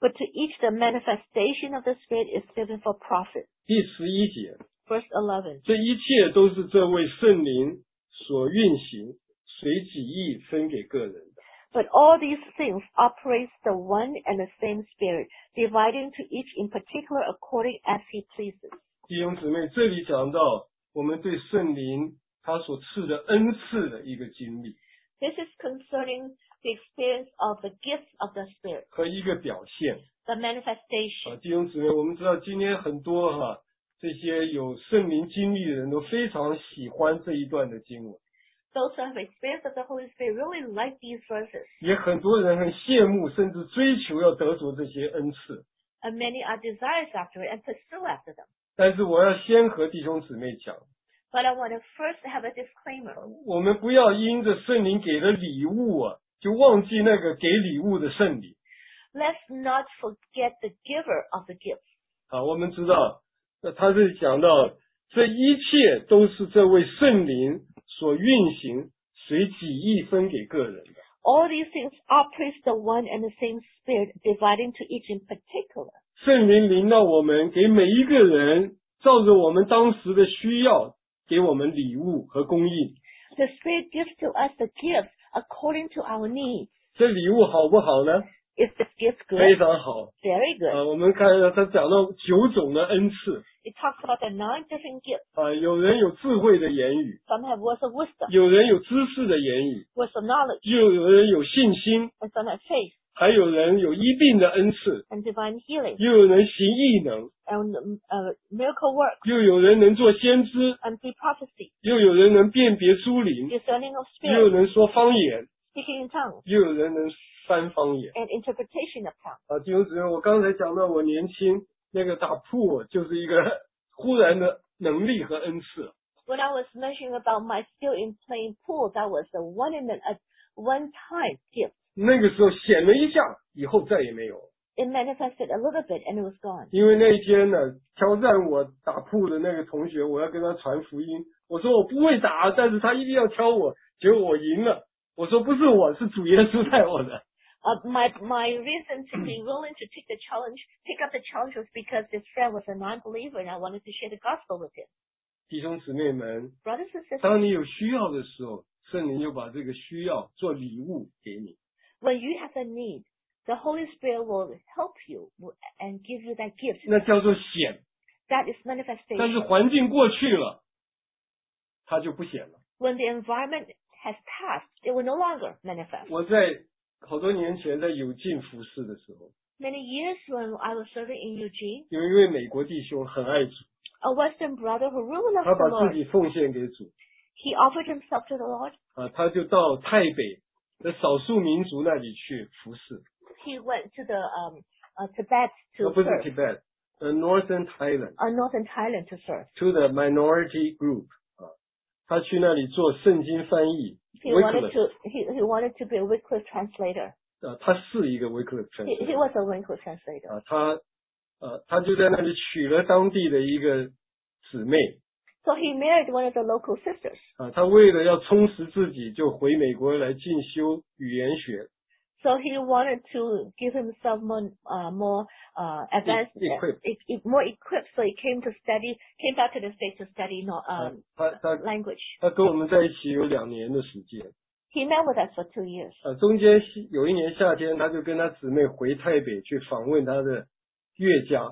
But to each the manifestation of the Spirit is given for profit. 第十一节， Verse eleven. 这一切都是这位圣灵所运行，随己意分给个人的。 But all these things operates the one and the same Spirit, dividing to each in particular according as He pleases. 弟兄姊妹，这里讲到我们对圣灵他所赐的恩赐的一个经历 This is concerning the experience of the gifts of the Spirit, 和一个表现。 the manifestation. 啊，弟兄姊妹，我们知道今天很多哈、这些有圣灵经历的人都非常喜欢这一段的经文， Those who have experienced of the Holy Spirit really like these verses, 也很多人很羡慕，甚至追求要得着这些恩赐。 and many are desirous after it and pursue after them. 但是我要先和弟兄姊妹讲， But I want to first have a disclaimer. 我们不要因着圣灵给的礼物啊，就忘记那个给礼物的圣灵。 Let's not forget the giver of the gifts. 啊，我们知道，那他是讲到这一切都是这位圣灵所运行，随己意分给个人的。 All these things operate the one and the same Spirit, dividing to each in particular. 圣灵临到我们，给每一个人照着我们当时的需要，给我们礼物和供应。 The Spirit gives to us the gifts according to our needs. 这礼物好不好呢？ Is this gift 非 good? 常好。 Very good. 啊，我们看到他讲到九种的恩赐 It talks about the nine different gifts. 啊，有人有智慧的言语， Some have words of wisdom, 有人有知识的言语， words of knowledge, 又有人有信心， and some have faith 还有人有医病的恩赐， and divine healing 又有人行异能， and uh, miracle work 又有人能做先知， and see prophecy, 又有人能辨别诸灵， discerning of 又有 spirit, 人说方言， speaking in tongues, 又有人能翻方言。 and interpretation of tongues. 啊，弟兄姊妹，我刚才讲到我年轻那个打铺，就是一个忽然的能力和恩赐。 When I was mentioning about my skill in playing pool, that was a one in a, a one-time gift. 那个时候显了一下，以后再也没有。 It manifested a little bit and it was gone. 因为那一天呢，挑战我打铺的那个同学，我要跟他传福音，我说我不会打，但是他一定要挑我，结果我赢了。我说不是我，是主耶稣带我的。 Uh, my my reason to be willing to take the challenge, pick up the challenge was because this friend was a non-believer and I wanted to share the gospel with him. 弟兄姊妹们， Brothers and sisters, 当你有需要的时候，圣灵就把这个需要做礼物给你。 when you have a need, the Holy Spirit will help you and give you that gift. 那叫做显， That is 但是 manifestation. 环境过去了，它就不显了。 When the environment has passed, it will no longer manifest. 我在好多年前在有进服侍的时候， Many years when I was serving in Eugene, 有一位美国弟兄很爱主， a Western brother who really 他 loves the 把自 Lord, 己奉献给主 he offered himself to the Lord. 啊，他就到泰北的少数民族那里去服侍， He went to the um, uh, Tibet 啊 to 不是 serve, Tibet，呃 Northern Thailand uh, Northern Thailand to serve. to the minority group 啊，他去那里做圣经翻译 He wanted Wycliffe to he, he wanted to be a Wycliffe translator. 啊，他是一个 Wycliffe He, he translator was a Wycliffe translator. 啊，他呃他就在那里娶了当地的一个姊妹 So he married one of the local sisters. 啊，他为了要充实自己，就回美国来进修语言学。 So he wanted to give himself more, uh, more uh, advanced, Equipped. e- e- more equipped. So he came to study, came back to the States to study no, 啊 um, 他他 language. 他跟我们在一起有两年的时间， He met with us for two years. 啊，中间有一年夏天，他就跟他姊妹回台北去访问他的岳家，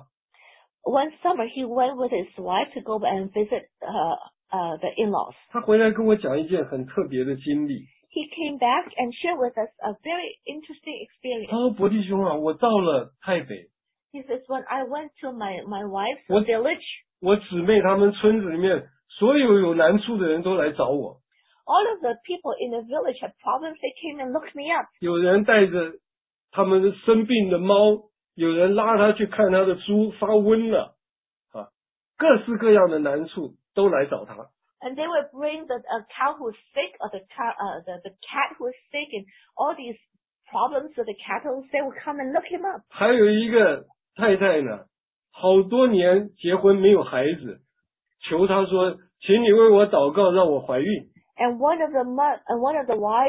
One summer, he went with his wife to go and visit uh, uh, the in-laws. 他回来跟我讲一件很特别的经历。 He came back and shared with us a very interesting 他 experience. 说：“伯弟兄啊，我到了台北， He says, when I went to my, my wife's What? village, 我姊妹他们村子里面所有有难处的人都来找我， all of the people in the village had problems. They came and looked me up. 有人带着他们生病的猫，有人拉他去看他的猪发瘟了，啊，各式各样的难处都来找他。” And they would bring the a cow who's sick, or the cow, uh, the the cat who is sick, and all these problems with the cattle. They would come and look him up. 还有一个太太呢，好多年结婚没有孩子，求他说：“请你为我祷告，让我怀孕。 And one of the mo- and one of the wives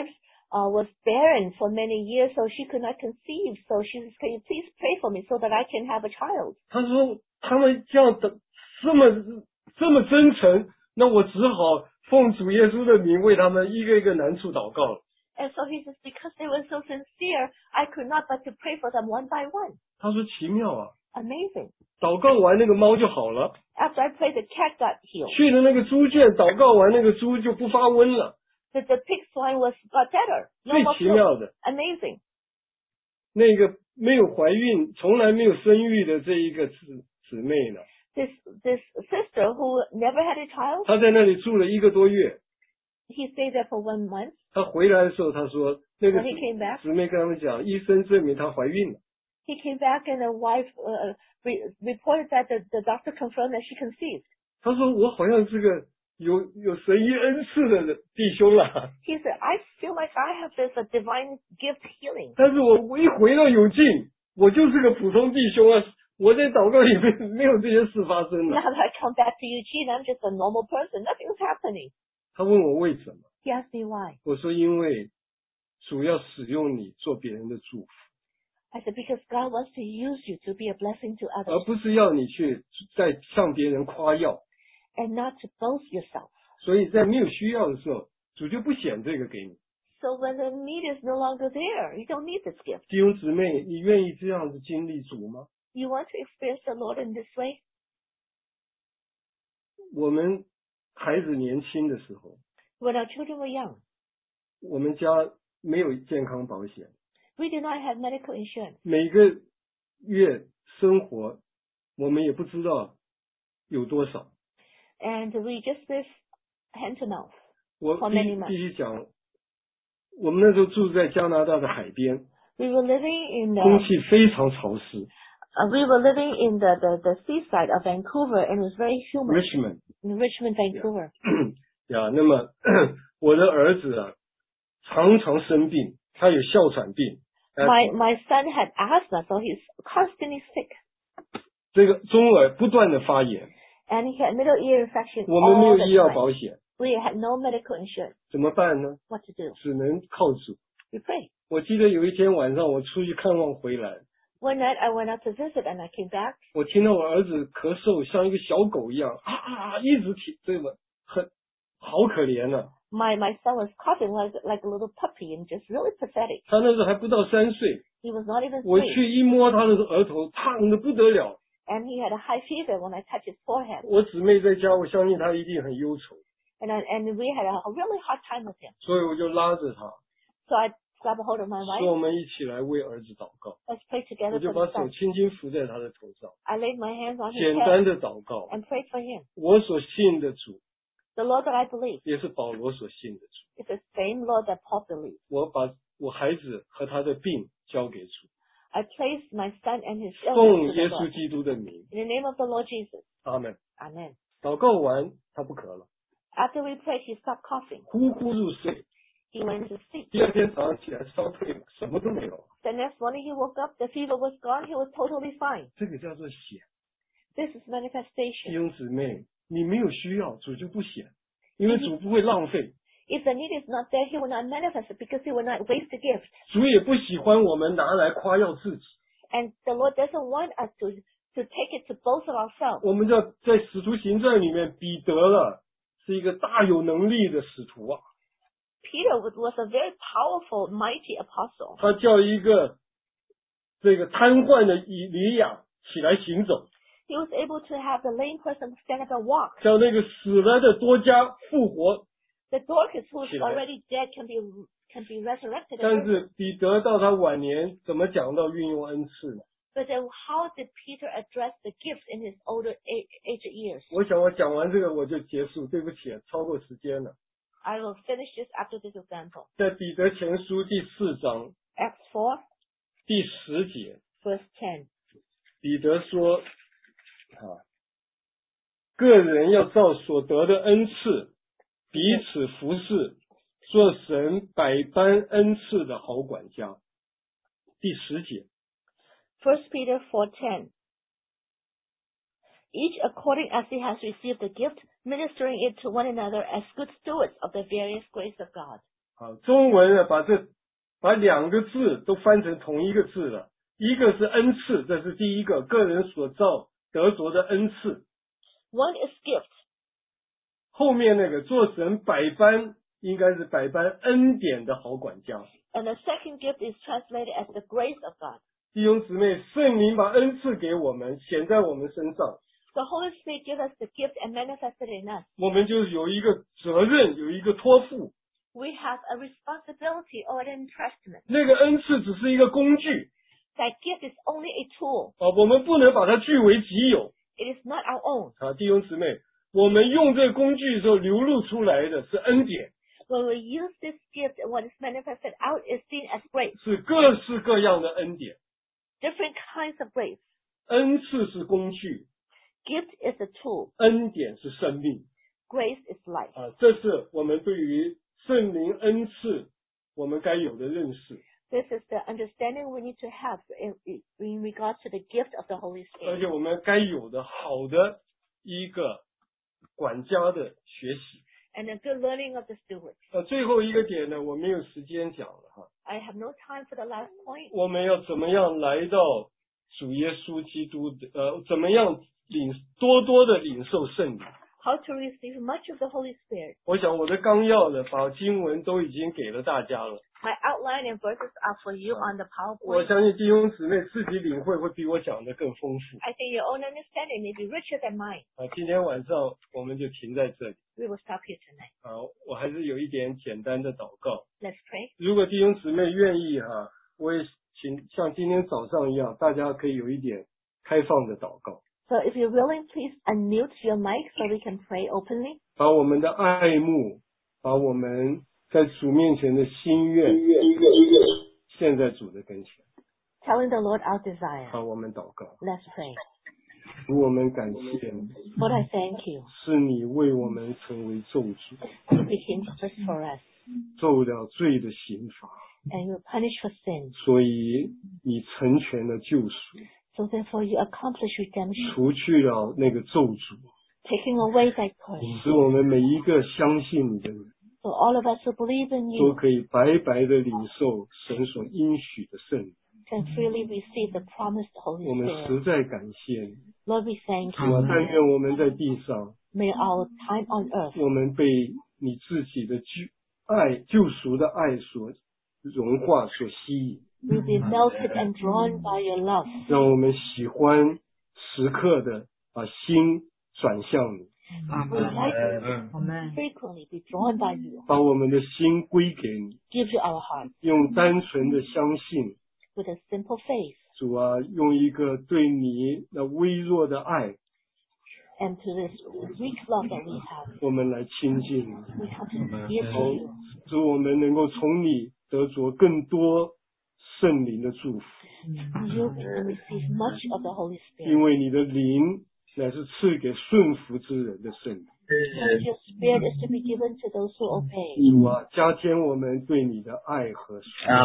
uh, was barren for many years, so she could not conceive. So she says, "Can you please pray for me so that I can have a child?" 他说他们这样的这么这么真诚，那我只好奉主耶稣的名为他们一个一个难处祷告了。 And so he says, because they were so sincere, I could not but to pray for them one by one. 他说奇妙啊， Amazing. 祷告完那个猫就好了， After I prayed, the cat got healed. 去的那个猪圈祷告完那个猪就不发瘟了， The, the pig swine was got better. No 最 more 奇 flu. 妙的， Amazing. 那个没有怀孕从来没有生育的这一个姊姊妹呢， This this sister who never had a child, 她在那里住了一个多月， he stayed there for one month. 她回来的时候她说那个 When he came back, 姊妹跟他们讲，医生证明她怀孕了。 he came back and the wife uh, re- reported that the, the doctor confirmed that she conceived. 她说我好像是个有有神医恩赐的弟兄啦， He said, I feel like I have this a divine gift healing. 但是我我一回到永靖，我就是个普通弟兄啊，我在祷告里面没有这些事发生 Now 了。 that I come back to Eugene, I'm just a normal person. Nothing's happening. 他问我为什么， He asked me why. 我说因为主要使用你做别人的祝福， I said, because God wants to use you to be a blessing to 而 others 不是要你去在向别人夸耀。 and not to boast yourself. 所以在没有需要的时候，主就不显这个给你。 So when the need is no longer there, you don't need this gift. 弟兄姊妹，你愿意这样子经历主吗？ You want to experience the Lord in this way? 我们孩子年轻的时候， When our children were young, 我们家没有健康保险， we did not have medical insurance. 每个月生活我们也不知道有多少。 And we just live hand to mouth. 我 For 必 many months. 必须讲，我们那时候住在加拿大的海边， We were living in 空 the, 气非常潮湿。 uh, we were living in the, the, the seaside of Vancouver, and it was very humid. Richmond In Richmond, Vancouver. 呀，那么我的儿子啊，常常生病，他有哮喘病， My my son had asthma, so he's constantly sick, 这个中耳不断的发炎， and he had middle ear infection 我们没 all 有 the 医药 time. 保险， We had no medical insurance. 怎么办呢？ What to do? 只能靠主。 We pray. 我记得有一天晚上，我出去看望回来， One night I went out to visit, and I came back. 我听到我儿子咳嗽，像一个小狗一样啊啊，一直听，这个很好可怜呐、啊。 My my son was coughing like like a little puppy, and just really pathetic. 他那时候还不到三岁， He was not even 我 three, 去一摸他的额头，烫的不得了。 and he had a high fever when I touched his forehead. 我姊妹在家，我相信她一定很忧愁， And I, and we had a really hard time with him. 所以我就拉着她， So I grabbed a hold of my 说 wife. 我们一起来为儿子祷告。 Let's pray 我 together 就 for 把 the 手 son. 轻轻扶在他的头上， I laid my hands on his 简 head 单的祷告。 and prayed for him. 我所信的主， The Lord that I believe 也是保罗所信的主。 is the same Lord that Paul believed. 我把我孩子和他的病交给主， I placed my son and his illness 奉 to 耶 the 稣 Lord. 基督的名， In the name of the Lord Jesus. 阿门。 Amen. 祷告完，他不咳了， After we prayed, he stopped coughing. 呼呼入睡。 He went to sleep. 第二天早上起来烧退了，什么都没有。 The next morning he woke up, the fever was gone, he was totally fine. 这个叫做显。 This is 弟 manifestation. 兄姊妹，你没有需要，主就不显，因为主不会浪费， If the need is not there, he will not manifest it because he will not waste the gift. 主也不喜欢我们拿来夸耀自己。 And the Lord doesn't want us to, to take it to boast of ourselves. 我们叫在使徒行传里面，彼得了是一个大有能力的使徒啊， Peter was, was a very powerful, mighty apostle. 他叫一个这个瘫痪的以利亚起来行走， He was able to have the lame person stand up and walk. 叫那个死了的多加复活。 The Dorcas who's 起来。 already dead can be can be resurrected. 但是彼得到他晚年怎么讲到运用恩赐呢？ But then how did Peter address the gifts in his older age, age years? 我想我讲完这个我就结束，对不起，超过时间了。 I will finish this after this example. 在彼得前书第四章 Acts four, 第十节， verse ten. 彼得说：“啊，个人要照所得的恩赐彼此服侍，做神百般恩赐的好管家。”第十节， First Peter four ten. Each according as he has received the gift, ministering it to one another as good stewards of the various grace of God. 啊，中文呢把这把两个字都翻成同一个字了，一个是恩赐，这是第一个个人所造得着的恩赐。 One is gift. 后面那个做神百般，应该是百般恩典的好管家。 And the second gift is translated as the grace of God. 弟兄姊妹，圣灵把恩赐给我们，显在我们身上。 The Holy Spirit gives us the gift and manifested in us. 我们就有一个责任，有一个托付。 We have a responsibility or an entrustment. 那个恩赐只是一个工具。 That gift is only a tool. 啊，我们不能把它据为己有。 It is not our own. 啊，弟兄姊妹，我们用这个工具的时候流露出来的是恩典。 When we use this gift, what is manifested out is seen as grace. 是各式各样的恩典。 Different kinds of grace. 恩赐是工具。 Gift is a tool. 恩典是生命。 Grace is life. 啊，这是我们对于圣灵恩赐我们该有的认识。 This is the understanding we need to have in, in regards to the gift of the Holy 而 Spirit. 且我们该有的好的一个管家的学习。 And a good learning of the steward. 呃，最后一个点呢，我没有时间讲了哈。 I have no time for the last point. 我们要怎么样来到主耶稣基督的呃，怎么样领多多的领受圣灵？ How to receive much of the Holy Spirit. 我想我的纲要呢，把经文都已经给了大家了。 My outline and verses are for you on the 我 PowerPoint. 相信弟兄姊妹自己领会会比我讲的更丰富。 I think your own understanding may be richer than mine. 啊，今天晚上我们就停在这里。 We will stop here tonight. 啊，我还是有一点简单的祷告。 Let's pray. 如果弟兄姊妹愿意哈、我也请像今天早上一样，大家可以有一点开放的祷告， So if you're willing, please unmute your mic so we can pray openly. 把我们的爱慕，把我们在主面前的心愿，献在主的跟前。 Telling the Lord our desire. 好，我们祷告。 Let's pray. 主，我们感谢你， Lord, I thank you. 是你为我们成为咒诅， You became curse for us, 受了罪的刑罚， and you punish for sin. 所以你成全了救赎， So therefore you accomplish redemption, 除去了那个咒诅， taking away that curse. 使我们每一个相信你的人， So all of us who believe in 都 you 可以白白的领受神所应许的圣灵。 can freely receive the promised Holy 我们 Spirit. 实在感谢你， Lord, we thank 主啊， you. 但愿我们在地上， May our time on earth 我们被你自己的救爱、救赎的爱所融化、所吸引， will be melted and drawn by your love. 让我们喜欢时刻的把心转向你， We like to frequently be drawn by you. 把我们的心归给你， Give you our heart 用单纯的相信。 with a simple faith 主啊，用一个对你那微弱的爱， and to this weak love that we have. 我们来亲近你。 We come to give to 好 you. 主，我们能够从你得着更多圣灵的祝福， You can receive much of the Holy 因 Spirit. 为你的灵乃是赐给顺服之人的圣灵。 Because your Spirit is to be given to those who obey. 主啊，加添我们对你的爱和属，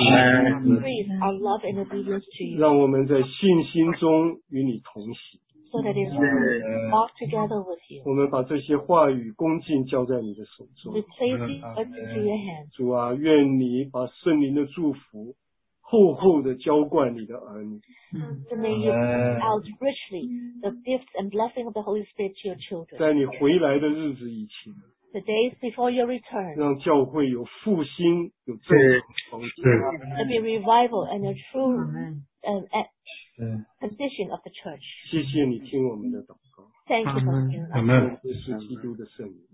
Increase our love and obedience to you, 让我们在信心中与你同行。 so that in we walk together with you. 我们把这些话语恭敬交在你的手中 We。place these words into your hands. 主啊，愿你把圣灵的祝福厚厚的浇灌你的儿女。 So may you pour out richly the gifts and blessing of the Holy Spirit to your children. 在你回来的日子以前， The days before your return, 让教会有复兴，有正常的方向。 there be revival and a true um, a- condition of the church. 谢谢你听我们的祷告， Thank you for hearing us. 这是基督的圣灵。